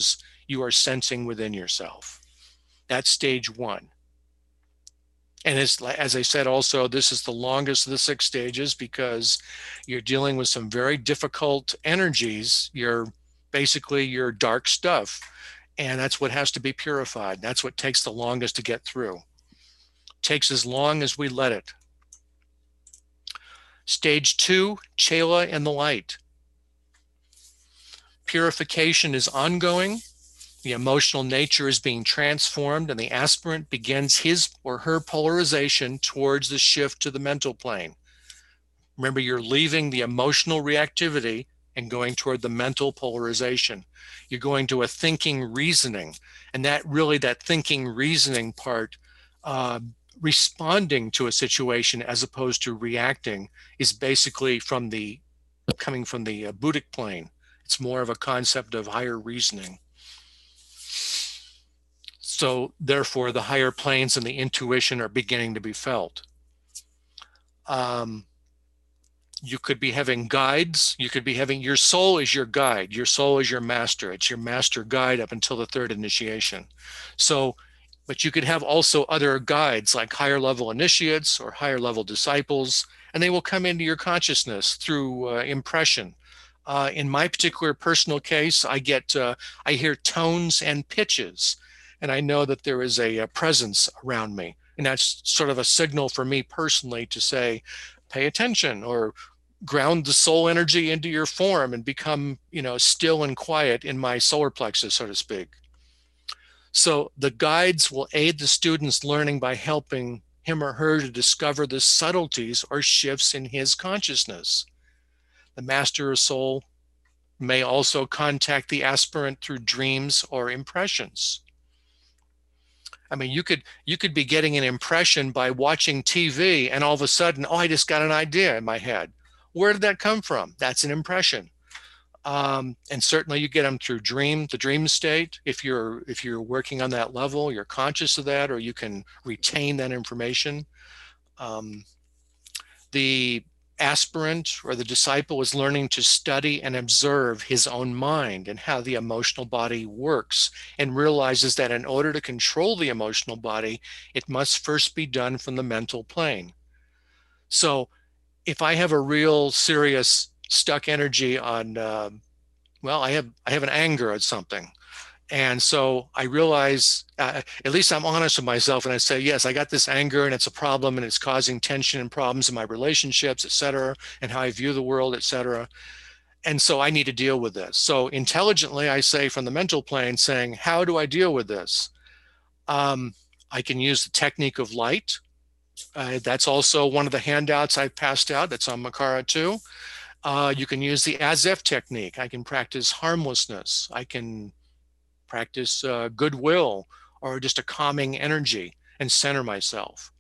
you are sensing within yourself. That's stage one. And as, as I said, also, this is the longest of the six stages because you're dealing with some very difficult energies. You're basically your dark stuff. And that's what has to be purified. That's what takes the longest to get through. It takes as long as we let it. Stage two, Chela and the light. Purification is ongoing. The emotional nature is being transformed, and the aspirant begins his or her polarization towards the shift to the mental plane. Remember, you're leaving the emotional reactivity and going toward the mental polarization. You're going to a thinking reasoning, and that really, that thinking reasoning part, uh, responding to a situation as opposed to reacting, is basically from the coming from the uh, Buddhic plane. It's more of a concept of higher reasoning. So therefore, the higher planes and the intuition are beginning to be felt. Um, you could be having guides. You could be having, your soul is your guide. Your soul is your master. It's your master guide up until the third initiation. So, but you could have also other guides like higher level initiates or higher level disciples, and they will come into your consciousness through uh, impression. Uh, in my particular personal case, I get, uh, I hear tones and pitches, and I know that there is a, a presence around me. And that's sort of a signal for me personally to say, pay attention, or ground the soul energy into your form and become, you know, still and quiet in my solar plexus, so to speak. So the guides will aid the student's learning by helping him or her to discover the subtleties or shifts in his consciousness. The master of soul may also contact the aspirant through dreams or impressions. I mean, you could you could be getting an impression by watching T V, and all of a sudden, oh, I just got an idea in my head. Where did that come from? That's an impression. Um, and certainly you get them through dream, the dream state. If you're if you're working on that level, you're conscious of that, or you can retain that information. Um, the aspirant or the disciple is learning to study and observe his own mind and how the emotional body works, and realizes that in order to control the emotional body, it must first be done from the mental plane. So if I have a real serious stuck energy on, uh, well, I have I have an anger at something. And so I realize, uh, at least I'm honest with myself, and I say, yes, I got this anger and it's a problem and it's causing tension and problems in my relationships, et cetera, and how I view the world, et cetera. And so I need to deal with this. So intelligently, I say from the mental plane saying, how do I deal with this? Um, I can use the technique of light. Uh, that's also one of the handouts I've passed out. That's on Makara too. Uh, you can use the Azef technique. I can practice harmlessness. I can practice uh, goodwill, or just a calming energy, and center myself.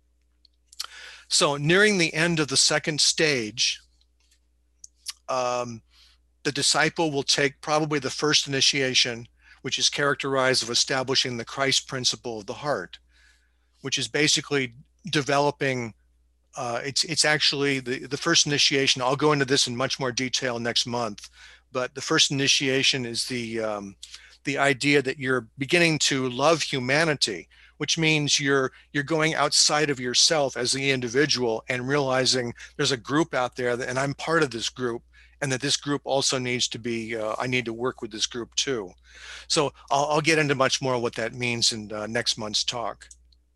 So nearing the end of the second stage, um, the disciple will take probably the first initiation, which is characterized of establishing the Christ principle of the heart, which is basically developing, uh, it's, it's actually the, the first initiation. I'll go into this in much more detail next month, but the first initiation is the, um, the idea that you're beginning to love humanity, which means you're you're going outside of yourself as the individual and realizing there's a group out there that, and I'm part of this group, and that this group also needs to be, uh, I need to work with this group too. So I'll, I'll get into much more of what that means in uh, next month's talk.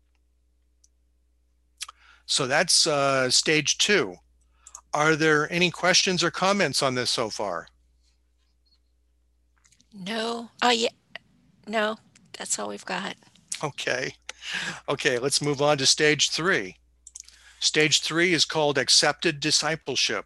So that's uh, stage two. Are there any questions or comments on this so far? No. Oh, yeah. No, that's all we've got. Okay. Okay, let's move on to stage three. Stage three is called accepted discipleship.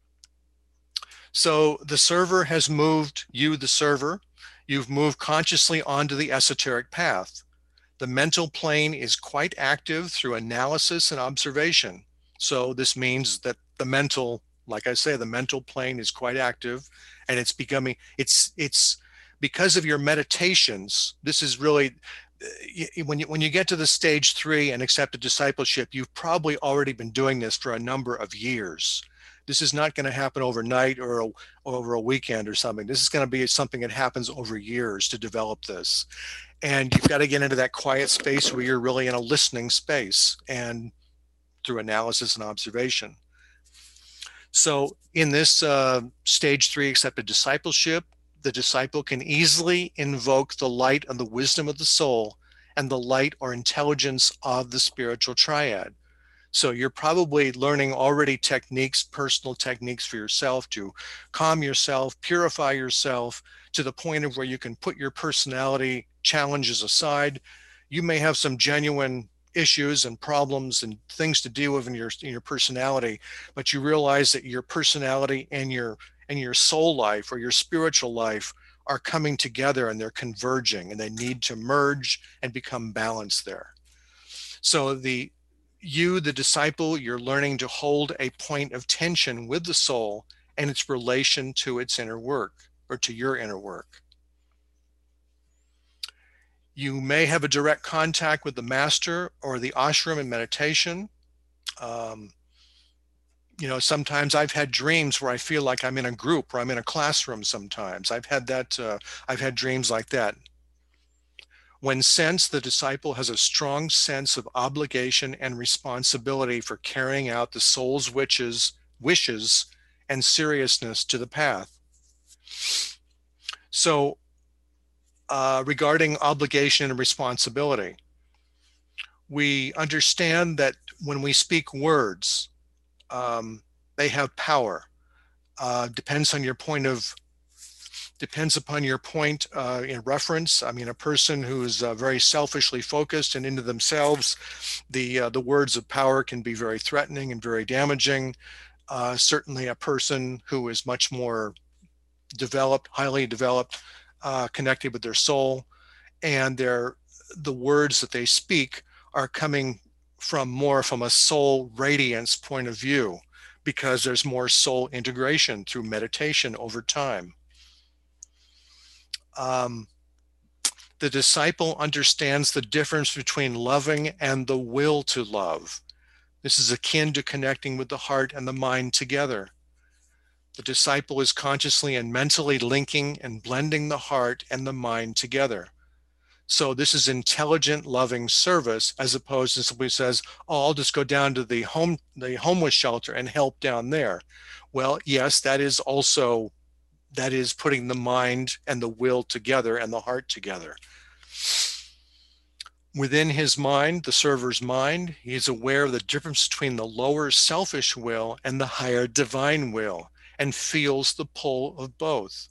So the server has moved, you the server, you've moved consciously onto the esoteric path. The mental plane is quite active through analysis and observation. So this means that the mental, like I say, the mental plane is quite active, and it's becoming, it's, it's, because of your meditations, this is really, when you, when you get to the stage three and accepted discipleship, you've probably already been doing this for a number of years, This is not going to happen overnight or, a, or over a weekend or something. This is going to be something that happens over years to develop this. And you've got to get into that quiet space where you're really in a listening space and through analysis and observation. So in this uh, stage three accepted discipleship, the disciple can easily invoke the light and the wisdom of the soul and the light or intelligence of the spiritual triad. So you're probably learning already techniques, personal techniques for yourself to calm yourself, purify yourself to the point of where you can put your personality challenges aside. You may have some genuine issues and problems and things to deal with in your, in your personality, but you realize that your personality and your, and your soul life or your spiritual life are coming together and they're converging and they need to merge and become balanced there. So the you, the disciple, you're learning to hold a point of tension with the soul and its relation to its inner work or to your inner work. You may have a direct contact with the master or the ashram in meditation. Um, you know, sometimes I've had dreams where I feel like I'm in a group or I'm in a classroom sometimes. I've had that, uh, I've had dreams like that. When sensed, the disciple has a strong sense of obligation and responsibility for carrying out the soul's wishes, wishes and seriousness to the path. So uh, regarding obligation and responsibility, we understand that when we speak words, um, they have power. Uh, depends on your point of Depends upon your point uh, in reference. I mean, a person who's uh, very selfishly focused and into themselves, the uh, the words of power can be very threatening and very damaging. Uh, certainly a person who is much more developed, highly developed, uh, connected with their soul, and their the words that they speak are coming from more from a soul radiance point of view, because there's more soul integration through meditation over time. Um, the disciple understands the difference between loving and the will to love. This is akin to connecting with the heart and the mind together. The disciple is consciously and mentally linking and blending the heart and the mind together. So this is intelligent, loving service, as opposed to somebody who says, oh, I'll just go down to the home, the homeless shelter and help down there. Well, yes, that is also that is putting the mind and the will together and the heart together. Within his mind, the server's mind, he is aware of the difference between the lower selfish will and the higher divine will and feels the pull of both.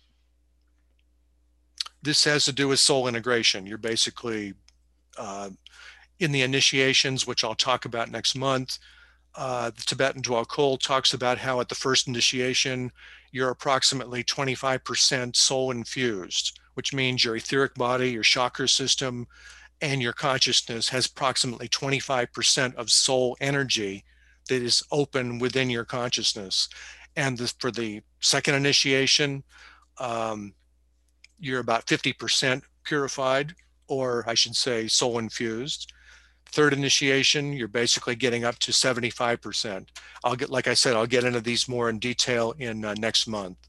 This has to do with soul integration. You're basically uh, in the initiations, which I'll talk about next month. Uh, the Tibetan Dwakul talks about how at the first initiation, you're approximately twenty-five percent soul infused, which means your etheric body, your chakra system, and your consciousness has approximately twenty-five percent of soul energy that is open within your consciousness. And the, for the second initiation, um, you're about fifty percent purified, or I should say soul infused. Third initiation, you're basically getting up to seventy-five percent. I'll get, like I said, I'll get into these more in detail in uh, next month.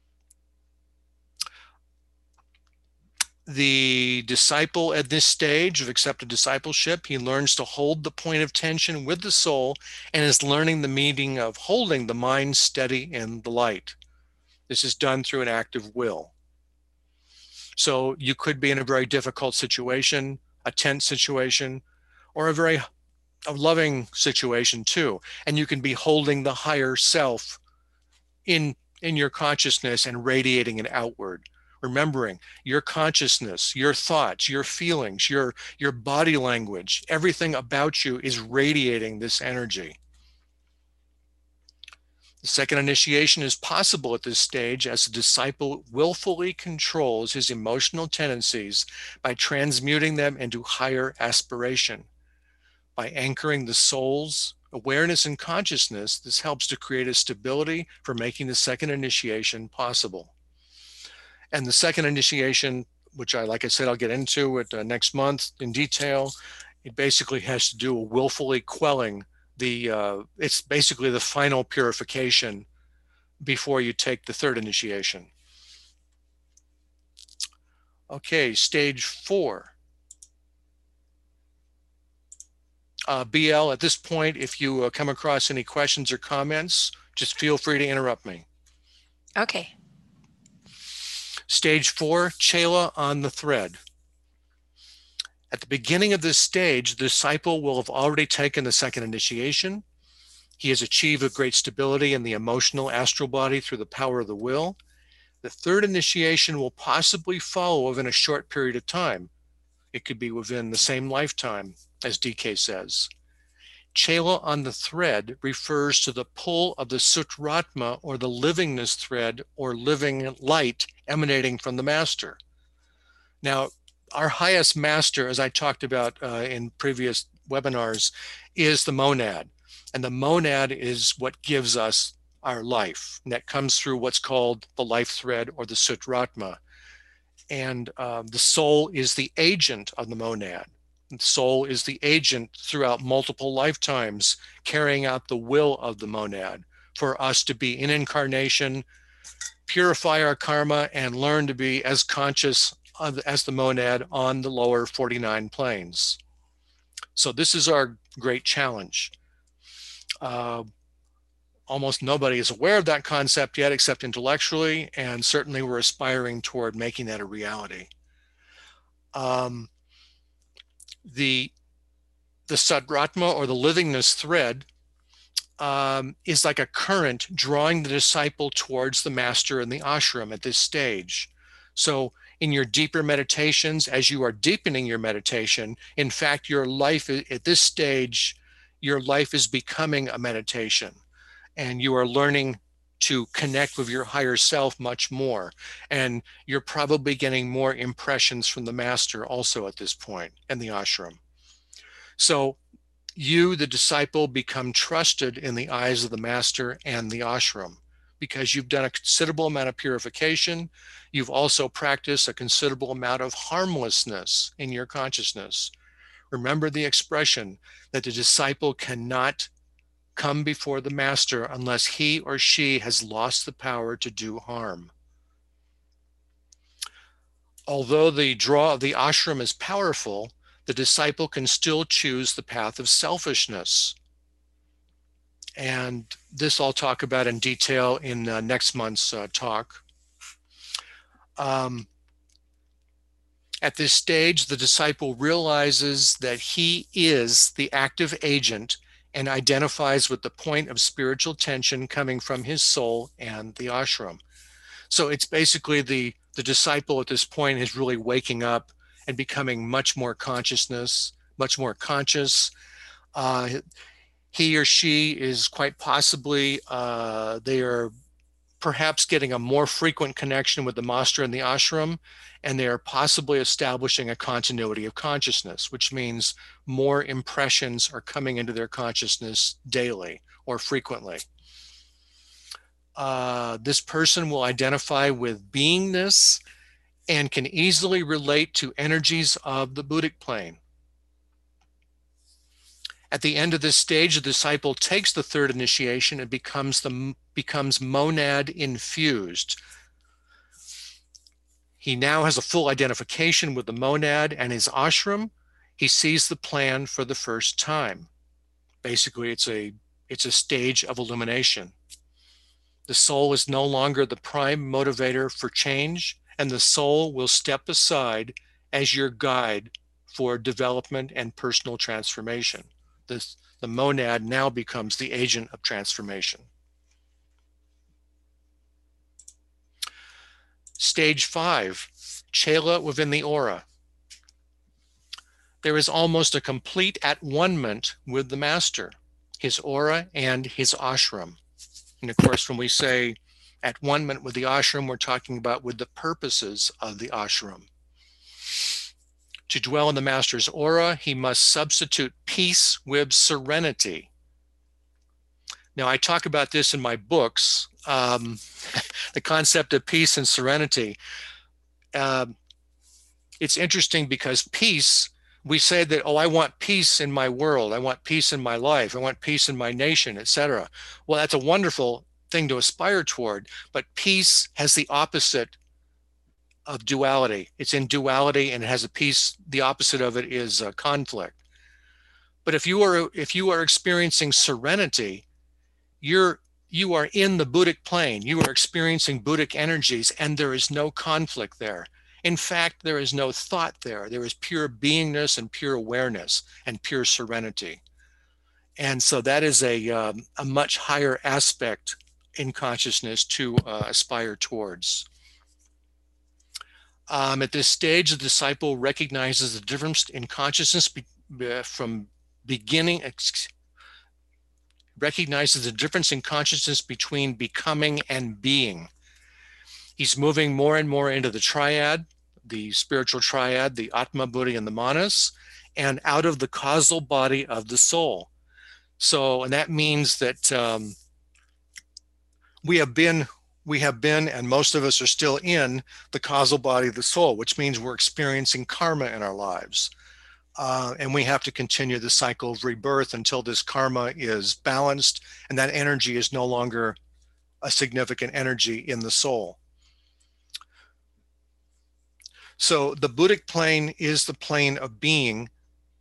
The disciple at this stage of accepted discipleship, he learns to hold the point of tension with the soul and is learning the meaning of holding the mind steady in the light. This is done through an active will. So you could be in a very difficult situation, a tense situation, or a very a loving situation too. And you can be holding the higher self in, in your consciousness and radiating it outward. Remembering your consciousness, your thoughts, your feelings, your, your body language, everything about you is radiating this energy. The second initiation is possible at this stage as the disciple willfully controls his emotional tendencies by transmuting them into higher aspiration. By anchoring the soul's awareness and consciousness, this helps to create a stability for making the second initiation possible. And the second initiation, which I, like I said, I'll get into it uh, next month in detail, it basically has to do with willfully quelling the uh, it's basically the final purification before you take the third initiation. Okay, stage four. Uh, B L, at this point, if you uh, come across any questions or comments, just feel free to interrupt me. Okay. Stage four, Chela on the thread. At the beginning of this stage, the disciple will have already taken the second initiation. He has achieved a great stability in the emotional astral body through the power of the will. The third initiation will possibly follow within a short period of time. It could be within the same lifetime, as D K says. Chela on the thread refers to the pull of the Sutratma, or the livingness thread, or living light emanating from the master. Now, our highest master, as I talked about uh, in previous webinars, is the monad. And the monad is what gives us our life. And that comes through what's called the life thread, or the Sutratma. And uh, the soul is the agent of the monad. The soul is the agent throughout multiple lifetimes, carrying out the will of the monad for us to be in incarnation, purify our karma, and learn to be as conscious as the monad on the lower forty-nine planes. So this is our great challenge. Uh, almost nobody is aware of that concept yet, except intellectually, and certainly we're aspiring toward making that a reality. Um, the the Sutratma, or the livingness thread, um, is like a current drawing the disciple towards the master in the ashram at this stage. So in your deeper meditations, as you are deepening your meditation, in fact, your life at this stage, your life is becoming a meditation, and you are learning to connect with your higher self much more. And you're probably getting more impressions from the master also at this point in the ashram. So you, the disciple, become trusted in the eyes of the master and the ashram, because you've done a considerable amount of purification. You've also practiced a considerable amount of harmlessness in your consciousness. Remember the expression that the disciple cannot come before the master unless he or she has lost the power to do harm. Although the draw of the ashram is powerful, the disciple can still choose the path of selfishness. And this I'll talk about in detail in uh, next month's uh, talk. Um, at this stage, the disciple realizes that he is the active agent and identifies with the point of spiritual tension coming from his soul and the ashram. So it's basically the, the disciple at this point is really waking up and becoming much more consciousness, much more conscious. Uh, he or she is quite possibly, uh, they are perhaps getting a more frequent connection with the master and the ashram, and they are possibly establishing a continuity of consciousness, which means more impressions are coming into their consciousness daily or frequently. Uh, this person will identify with beingness and can easily relate to energies of the Buddhic plane. At the end of this stage, the disciple takes the third initiation and becomes, the, becomes monad infused. He now has a full identification with the monad and his ashram. He sees the plan for the first time. Basically, it's a, it's a stage of illumination. The soul is no longer the prime motivator for change, and the soul will step aside as your guide for development and personal transformation. This, the monad now becomes the agent of transformation. Stage five, Chela within the aura. There is almost a complete at-one-ment with the master, his aura and his ashram. And of course, when we say at-one-ment with the ashram, we're talking about with the purposes of the ashram. To dwell in the master's aura, he must substitute peace with serenity. Now, I talk about this in my books, um, the concept of peace and serenity. Uh, it's interesting because peace, we say that, oh, I want peace in my world. I want peace in my life. I want peace in my nation, et cetera. Well, that's a wonderful thing to aspire toward, but peace has the opposite of duality. It's in duality and it has a piece, the opposite of it is uh, conflict. But if you are if you are experiencing serenity, you're you are in the Buddhic plane. You are experiencing Buddhic energies and there is no conflict there. In fact, there is no thought there. There is pure beingness and pure awareness and pure serenity. And so that is a, um, a much higher aspect in consciousness to uh, aspire towards. Um, at this stage, the disciple recognizes the difference in consciousness be, uh, from beginning, recognizes the difference in consciousness between becoming and being. He's moving more and more into the triad, the spiritual triad, the Atma, Buddhi, and the Manas, and out of the causal body of the soul. So, and that means that um, we have been, we have been, and most of us are still in the causal body of the soul, which means we're experiencing karma in our lives. Uh, and we have to continue the cycle of rebirth until this karma is balanced and that energy is no longer a significant energy in the soul. So the Buddhic plane is the plane of being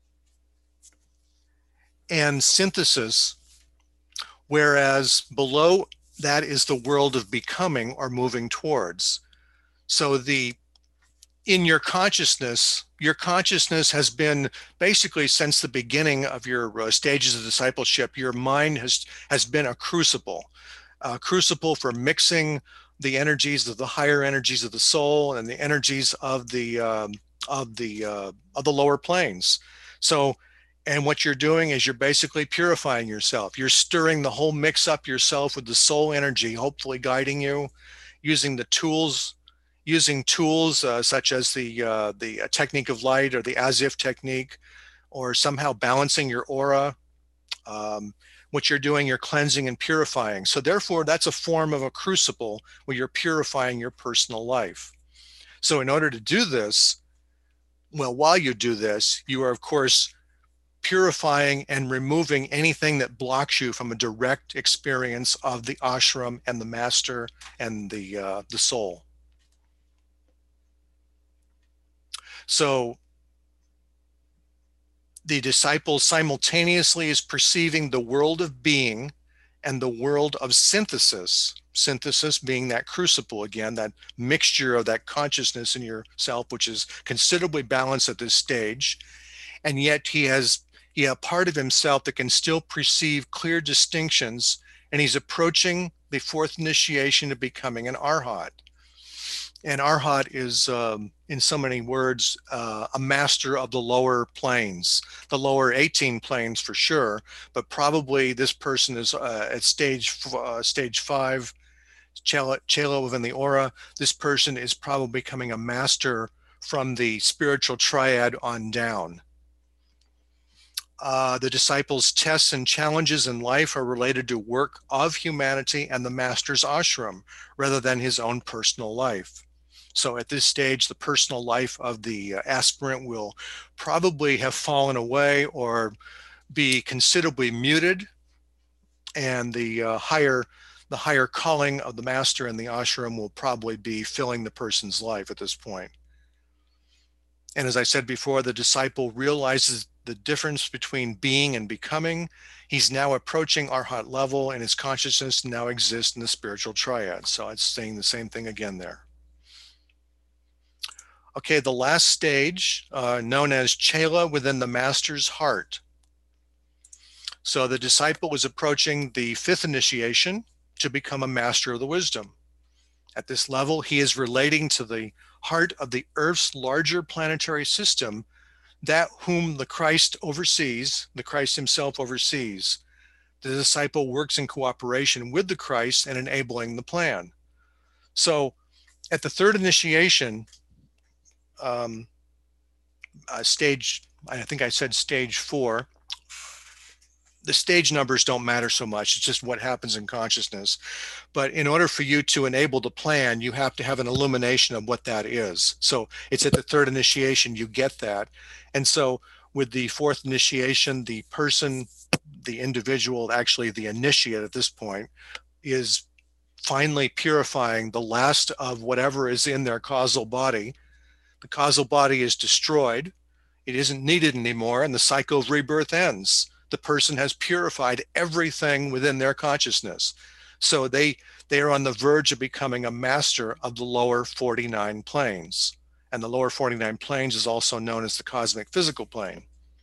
and synthesis, whereas below that is the world of becoming or moving towards. So the in your consciousness, your consciousness has been basically since the beginning of your uh, stages of discipleship, your mind has, has been a crucible, a crucible for mixing the energies of the higher energies of the soul and the energies of the, um, of the, uh, of the lower planes. So, and what you're doing is you're basically purifying yourself. You're stirring the whole mix up yourself with the soul energy, hopefully guiding you, using the tools using tools uh, such as the, uh, the technique of light or the as-if technique, or somehow balancing your aura. Um, what you're doing, you're cleansing and purifying. So therefore, that's a form of a crucible where you're purifying your personal life. So in order to do this, well, while you do this, you are, of course, purifying and removing anything that blocks you from a direct experience of the ashram and the master and the, uh, the soul. So the disciple simultaneously is perceiving the world of being and the world of synthesis, synthesis being that crucible again, that mixture of that consciousness in yourself, which is considerably balanced at this stage. And yet he has, he has a part of himself that can still perceive clear distinctions, and he's approaching the fourth initiation of becoming an arhat. And arhat is, um, in so many words, uh, a master of the lower planes, the lower eighteen planes for sure, but probably this person is uh, at stage uh, stage five, Chela, Chela within the aura. This person is probably becoming a master from the spiritual triad on down. Uh, the disciples' tests and challenges in life are related to work of humanity and the master's ashram, rather than his own personal life. So at this stage, the personal life of the uh, aspirant will probably have fallen away or be considerably muted, and the uh, higher the higher calling of the master and the ashram will probably be filling the person's life at this point. And as I said before, the disciple realizes the difference between being and becoming. He's now approaching arhat level, and his consciousness now exists in the spiritual triad. So it's saying the same thing again there. Okay, the last stage, uh, known as Chela within the master's heart. So the disciple is approaching the fifth initiation to become a master of the wisdom. At this level, he is relating to the heart of the Earth's larger planetary system, that whom the Christ oversees, the Christ himself oversees. The disciple works in cooperation with the Christ and enabling the plan. So at the third initiation, um, uh, stage, I think I said stage four, the stage numbers don't matter so much. It's just what happens in consciousness. But in order for you to enable the plan, you have to have an illumination of what that is. So it's at the third initiation you get that. And so with the fourth initiation, the person, the individual, actually the initiate at this point, is finally purifying the last of whatever is in their causal body. The causal body is destroyed. It isn't needed anymore, and the cycle of rebirth ends. The person has purified everything within their consciousness. So they, they are on the verge of becoming a master of the lower forty-nine planes. And the lower forty-nine planes is also known as the cosmic physical plane.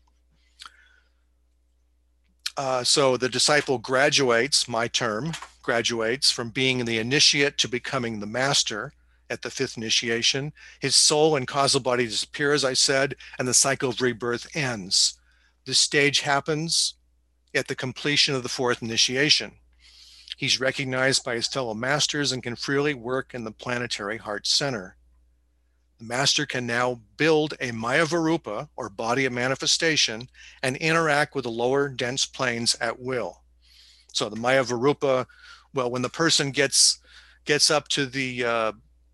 Uh, so the disciple graduates, my term, graduates from being the initiate to becoming the master at the fifth initiation. His soul and causal body disappear, as I said, and the cycle of rebirth ends. This stage happens at the completion of the fourth initiation. He's recognized by his fellow masters and can freely work in the planetary heart center. The master can now build a Maya Varupa, or body of manifestation, and interact with the lower dense planes at will. So the Maya Varupa, well, when the person gets gets up to the uh,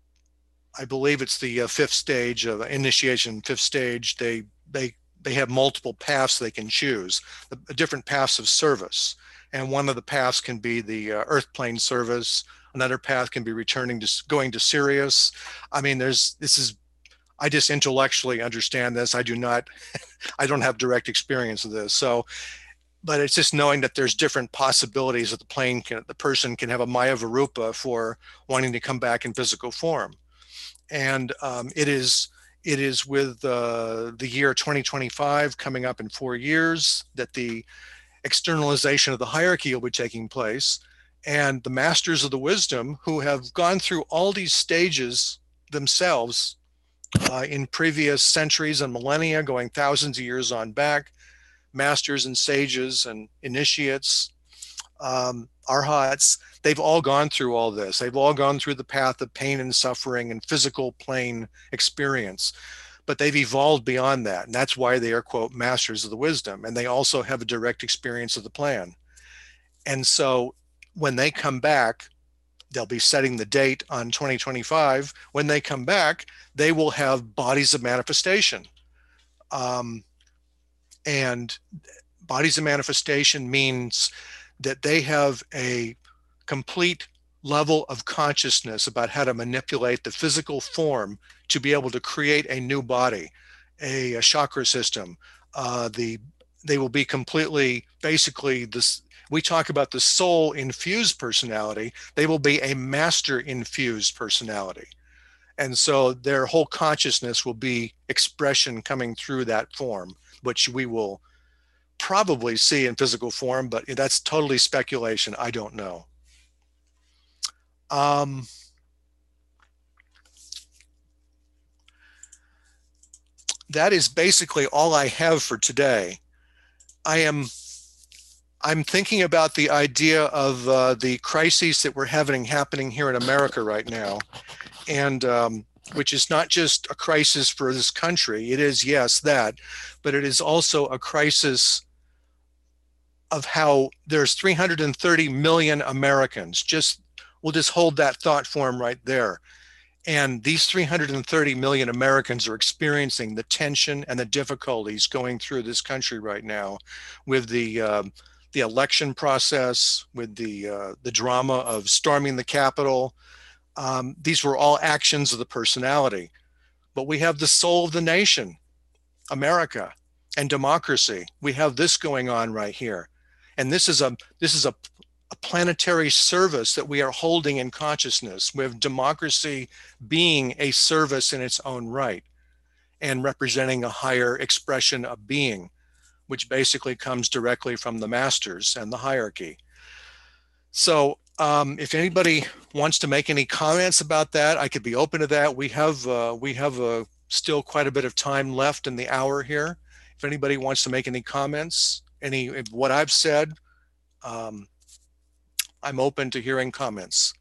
I believe it's the uh, fifth stage of initiation, fifth stage, they they they have multiple paths they can choose, the different paths of service. And one of the paths can be the uh, earth plane service. Another path can be returning to going to Sirius. I mean, there's, this is, I just intellectually understand this. I do not, I don't have direct experience of this. So, but it's just knowing that there's different possibilities that the plane can, the person can have a Maya Varupa for wanting to come back in physical form. And um, it is it is with uh, the year twenty twenty-five coming up in four years that the externalization of the hierarchy will be taking place. And the masters of the wisdom, who have gone through all these stages themselves uh, in previous centuries and millennia, going thousands of years on back, masters and sages and initiates, um, arhats, they've all gone through all this. They've all gone through the path of pain and suffering and physical plane experience, but they've evolved beyond that. And that's why they are, quote, masters of the wisdom. And they also have a direct experience of the plan. And so when they come back, they'll be setting the date on twenty twenty-five. When they come back, they will have bodies of manifestation. Um, and bodies of manifestation means that they have a complete level of consciousness about how to manipulate the physical form to be able to create a new body, a, a chakra system. Uh, the they will be completely, basically, this. We talk about the soul infused personality. They will be a master infused personality, and so their whole consciousness will be expression coming through that form, which we will probably see in physical form, but that's totally speculation. I don't know. Um, that is basically all I have for today. I am I'm thinking about the idea of uh, the crises that we're having happening here in America right now, and um, which is not just a crisis for this country. It is, yes, that, but it is also a crisis of how there's three hundred thirty million Americans. Just, we'll just hold that thought form right there. And these three hundred thirty million Americans are experiencing the tension and the difficulties going through this country right now with the uh, the election process, with the uh, the drama of storming the Capitol. Um, these were all actions of the personality. But we have the soul of the nation, America, and democracy. We have this going on right here. And this is a this is a, a planetary service that we are holding in consciousness, with democracy being a service in its own right and representing a higher expression of being, which basically comes directly from the masters and the hierarchy. So um, if anybody wants to make any comments about that, I could be open to that. We have uh, we have uh, still quite a bit of time left in the hour here. If anybody wants to make any comments, any what I've said, um, I'm open to hearing comments.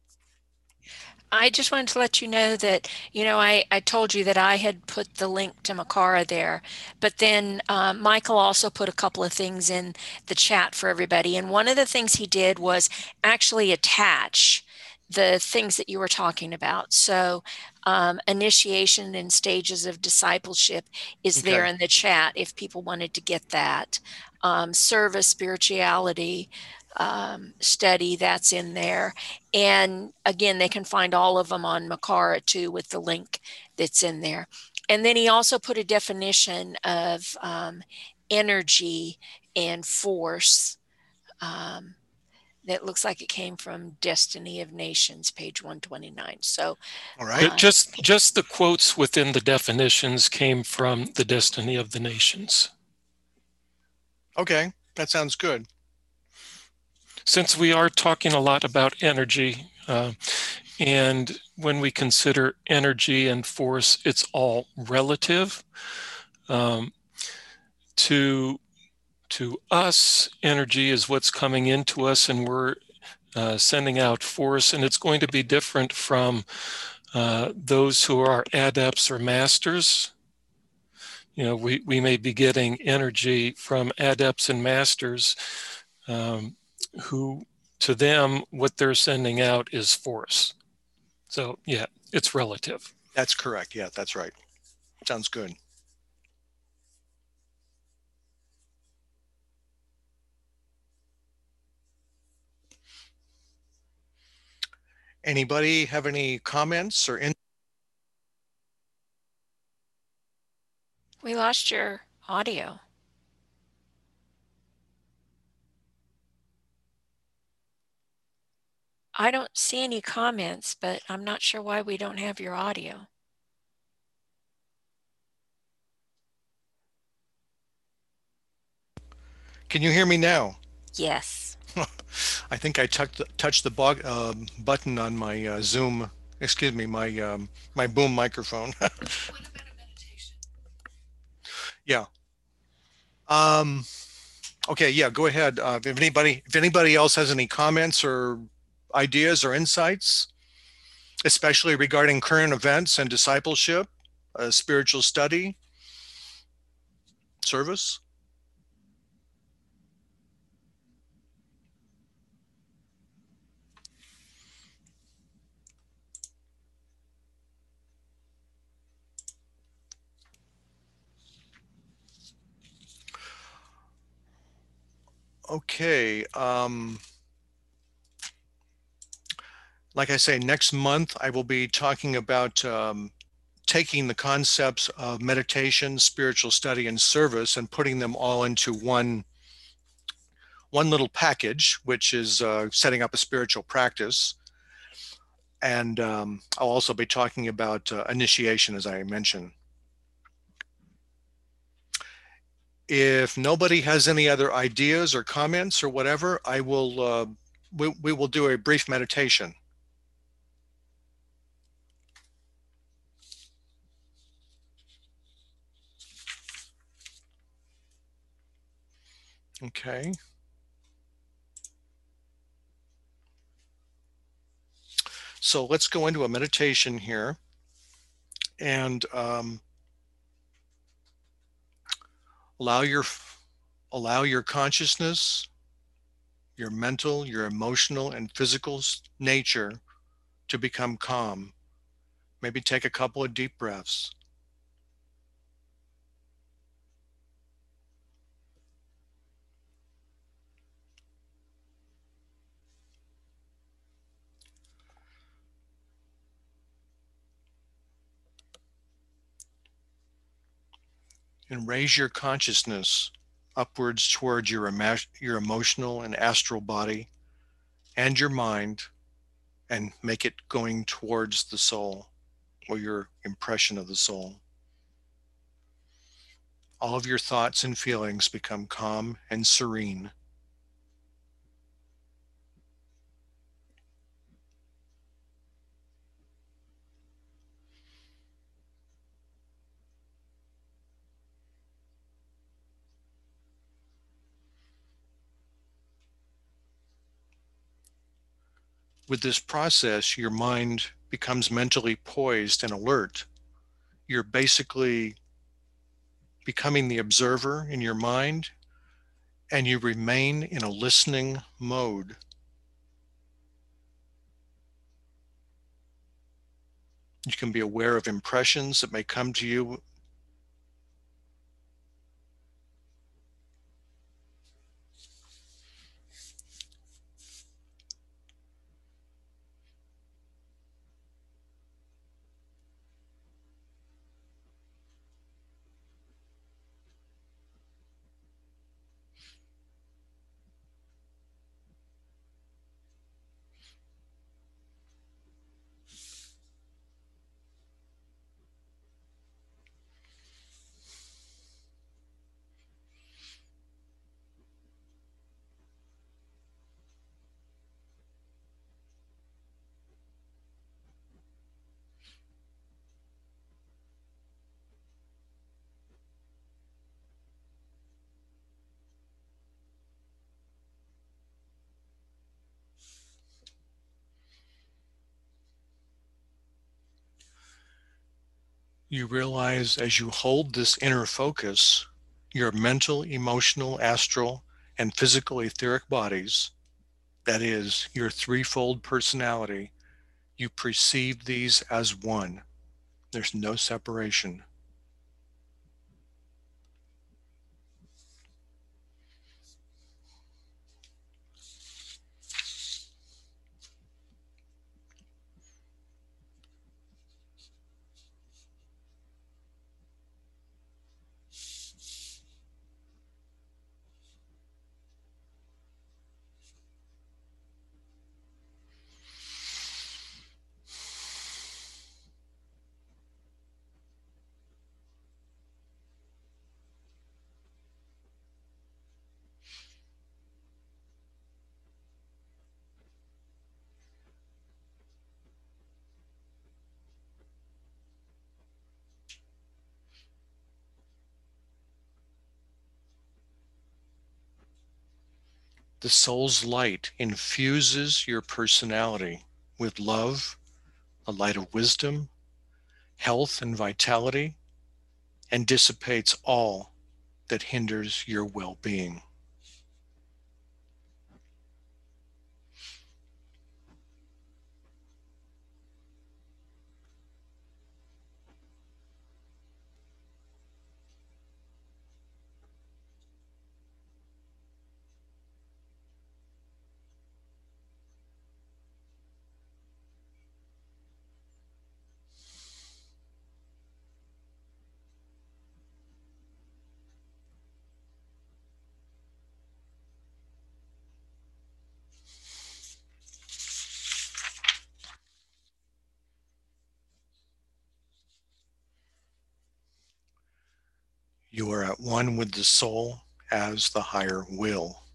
I just wanted to let you know that, you know, I, I told you that I had put the link to Makara there, but then uh, Michael also put a couple of things in the chat for everybody. And one of the things he did was actually attach the things that you were talking about. So um, initiation and stages of discipleship is Okay. there in the chat if people wanted to get that. Um, service, spirituality, um, study, that's in there. And again, they can find all of them on Makara too with the link that's in there. And then he also put a definition of um, energy and force. Um, that looks like it came from Destiny of Nations, page one twenty-nine. So, All right. uh, Just, just the quotes within the definitions came from the Destiny of the Nations. Okay, that sounds good. Since we are talking a lot about energy, uh, and when we consider energy and force, it's all relative. Um, to, to us, energy is what's coming into us, and we're uh, sending out force, and it's going to be different from uh, those who are adepts or masters. You know, we, we may be getting energy from adepts and masters um, who, to them, what they're sending out is force. So yeah, it's relative. That's correct. Yeah, that's right. Sounds good. Anybody have any comments or in we lost your audio. I don't see any comments, but I'm not sure why we don't have your audio. Can you hear me now? Yes. I think I touched the, touched the bog, uh, button on my uh, Zoom, excuse me, my um, my boom microphone. Yeah. Um, okay, yeah, go ahead. Uh, if anybody if anybody else has any comments or ideas or insights, especially regarding current events and discipleship, uh, spiritual study, service. Okay. Um, like I say, next month I will be talking about um, taking the concepts of meditation, spiritual study, and service and putting them all into one one little package, which is uh, setting up a spiritual practice. And um, I'll also be talking about uh, initiation, as I mentioned. If nobody has any other ideas or comments or whatever, I will uh, we, we will do a brief meditation. Okay. So let's go into a meditation here and um, allow your allow your consciousness, your mental, your emotional, and physical nature to become calm. Maybe take a couple of deep breaths. And raise your consciousness upwards towards your, your emotional and astral body and your mind, and make it going towards the soul, or your impression of the soul. All of your thoughts and feelings become calm and serene. With this process, your mind becomes mentally poised and alert. You're basically becoming the observer in your mind, and you remain in a listening mode. You can be aware of impressions that may come to you. You realize as you hold this inner focus, your mental, emotional, astral, and physical etheric bodies, that is, your threefold personality, you perceive these as one. There's no separation. The soul's light infuses your personality with love, a light of wisdom, health, and vitality, and dissipates all that hinders your well-being. You are at one with the soul as the higher will.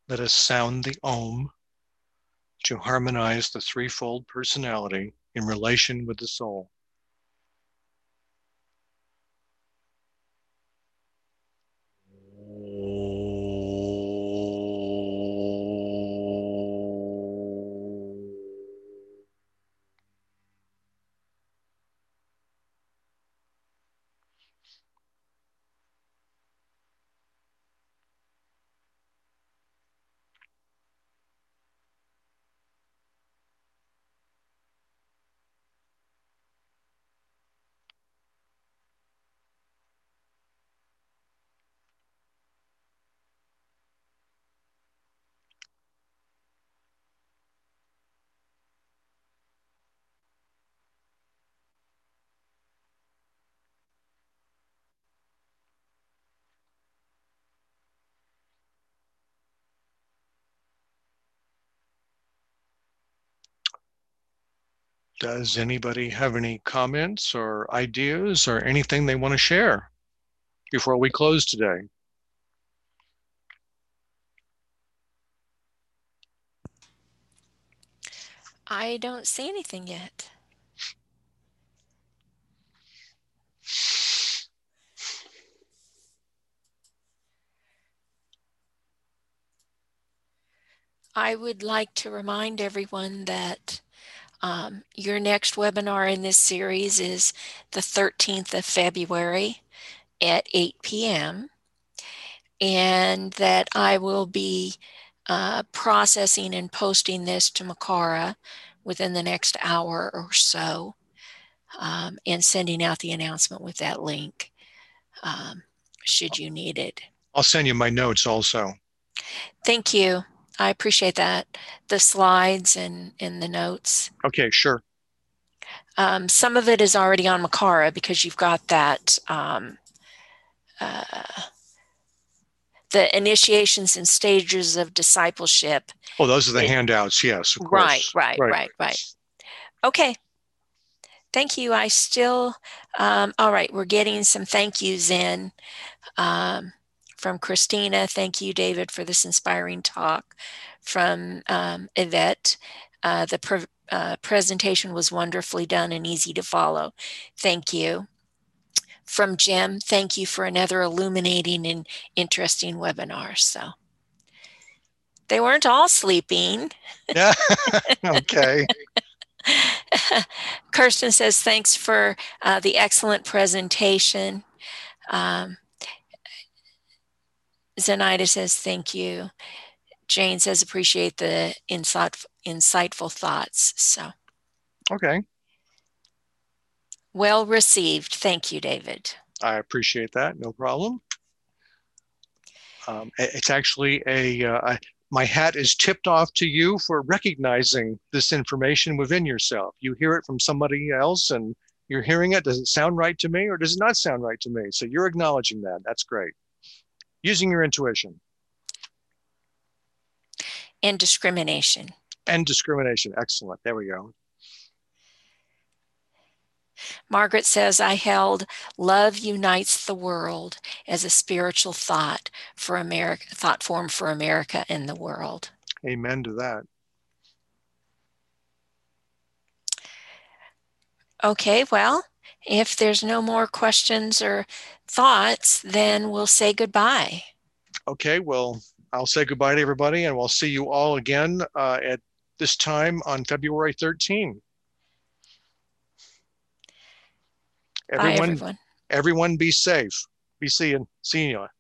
Let us sound the Om to harmonize the threefold personality in relation with the soul. Does anybody have any comments or ideas or anything they want to share before we close today? I don't see anything yet. I would like to remind everyone that um, your next webinar in this series is the thirteenth of February at eight p m and that I will be uh, processing and posting this to Makara within the next hour or so, um, and sending out the announcement with that link, um, should you need it. I'll send you my notes also. Thank you. I appreciate that. The slides and, and the notes. Okay, sure. Um, some of it is already on Makara because you've got that, um, uh, the initiations and stages of discipleship. Oh, those are the it, handouts. Yes, of right, course. right, right, right, right. Okay. Thank you. I still, um, all right, we're getting some thank yous in. Um, from Christina, thank you, David, for this inspiring talk. From um, Yvette, uh, the pre uh, presentation was wonderfully done and easy to follow. Thank you. From Jim, thank you for another illuminating and interesting webinar. So they weren't all sleeping. Yeah. Okay. Kirsten says, thanks for uh, the excellent presentation. Um, Zenaida says, thank you. Jane says, appreciate the insight, insightful thoughts. So, okay. Well received. Thank you, David. I appreciate that. No problem. Um, it's actually a, uh, I, my hat is tipped off to you for recognizing this information within yourself. You hear it from somebody else and you're hearing it. Does it sound right to me or does it not sound right to me? So you're acknowledging that. That's great. Using your intuition. And discrimination. And discrimination. Excellent. There we go. Margaret says, I held love unites the world as a spiritual thought for America, thought form for America and the world. Amen to that. Okay, well, if there's no more questions or thoughts, then we'll say goodbye. Okay, well, I'll say goodbye to everybody and we'll see you all again uh, at this time on February thirteenth. Everyone, Bye, everyone. Everyone be safe. Be seeing, seeing you.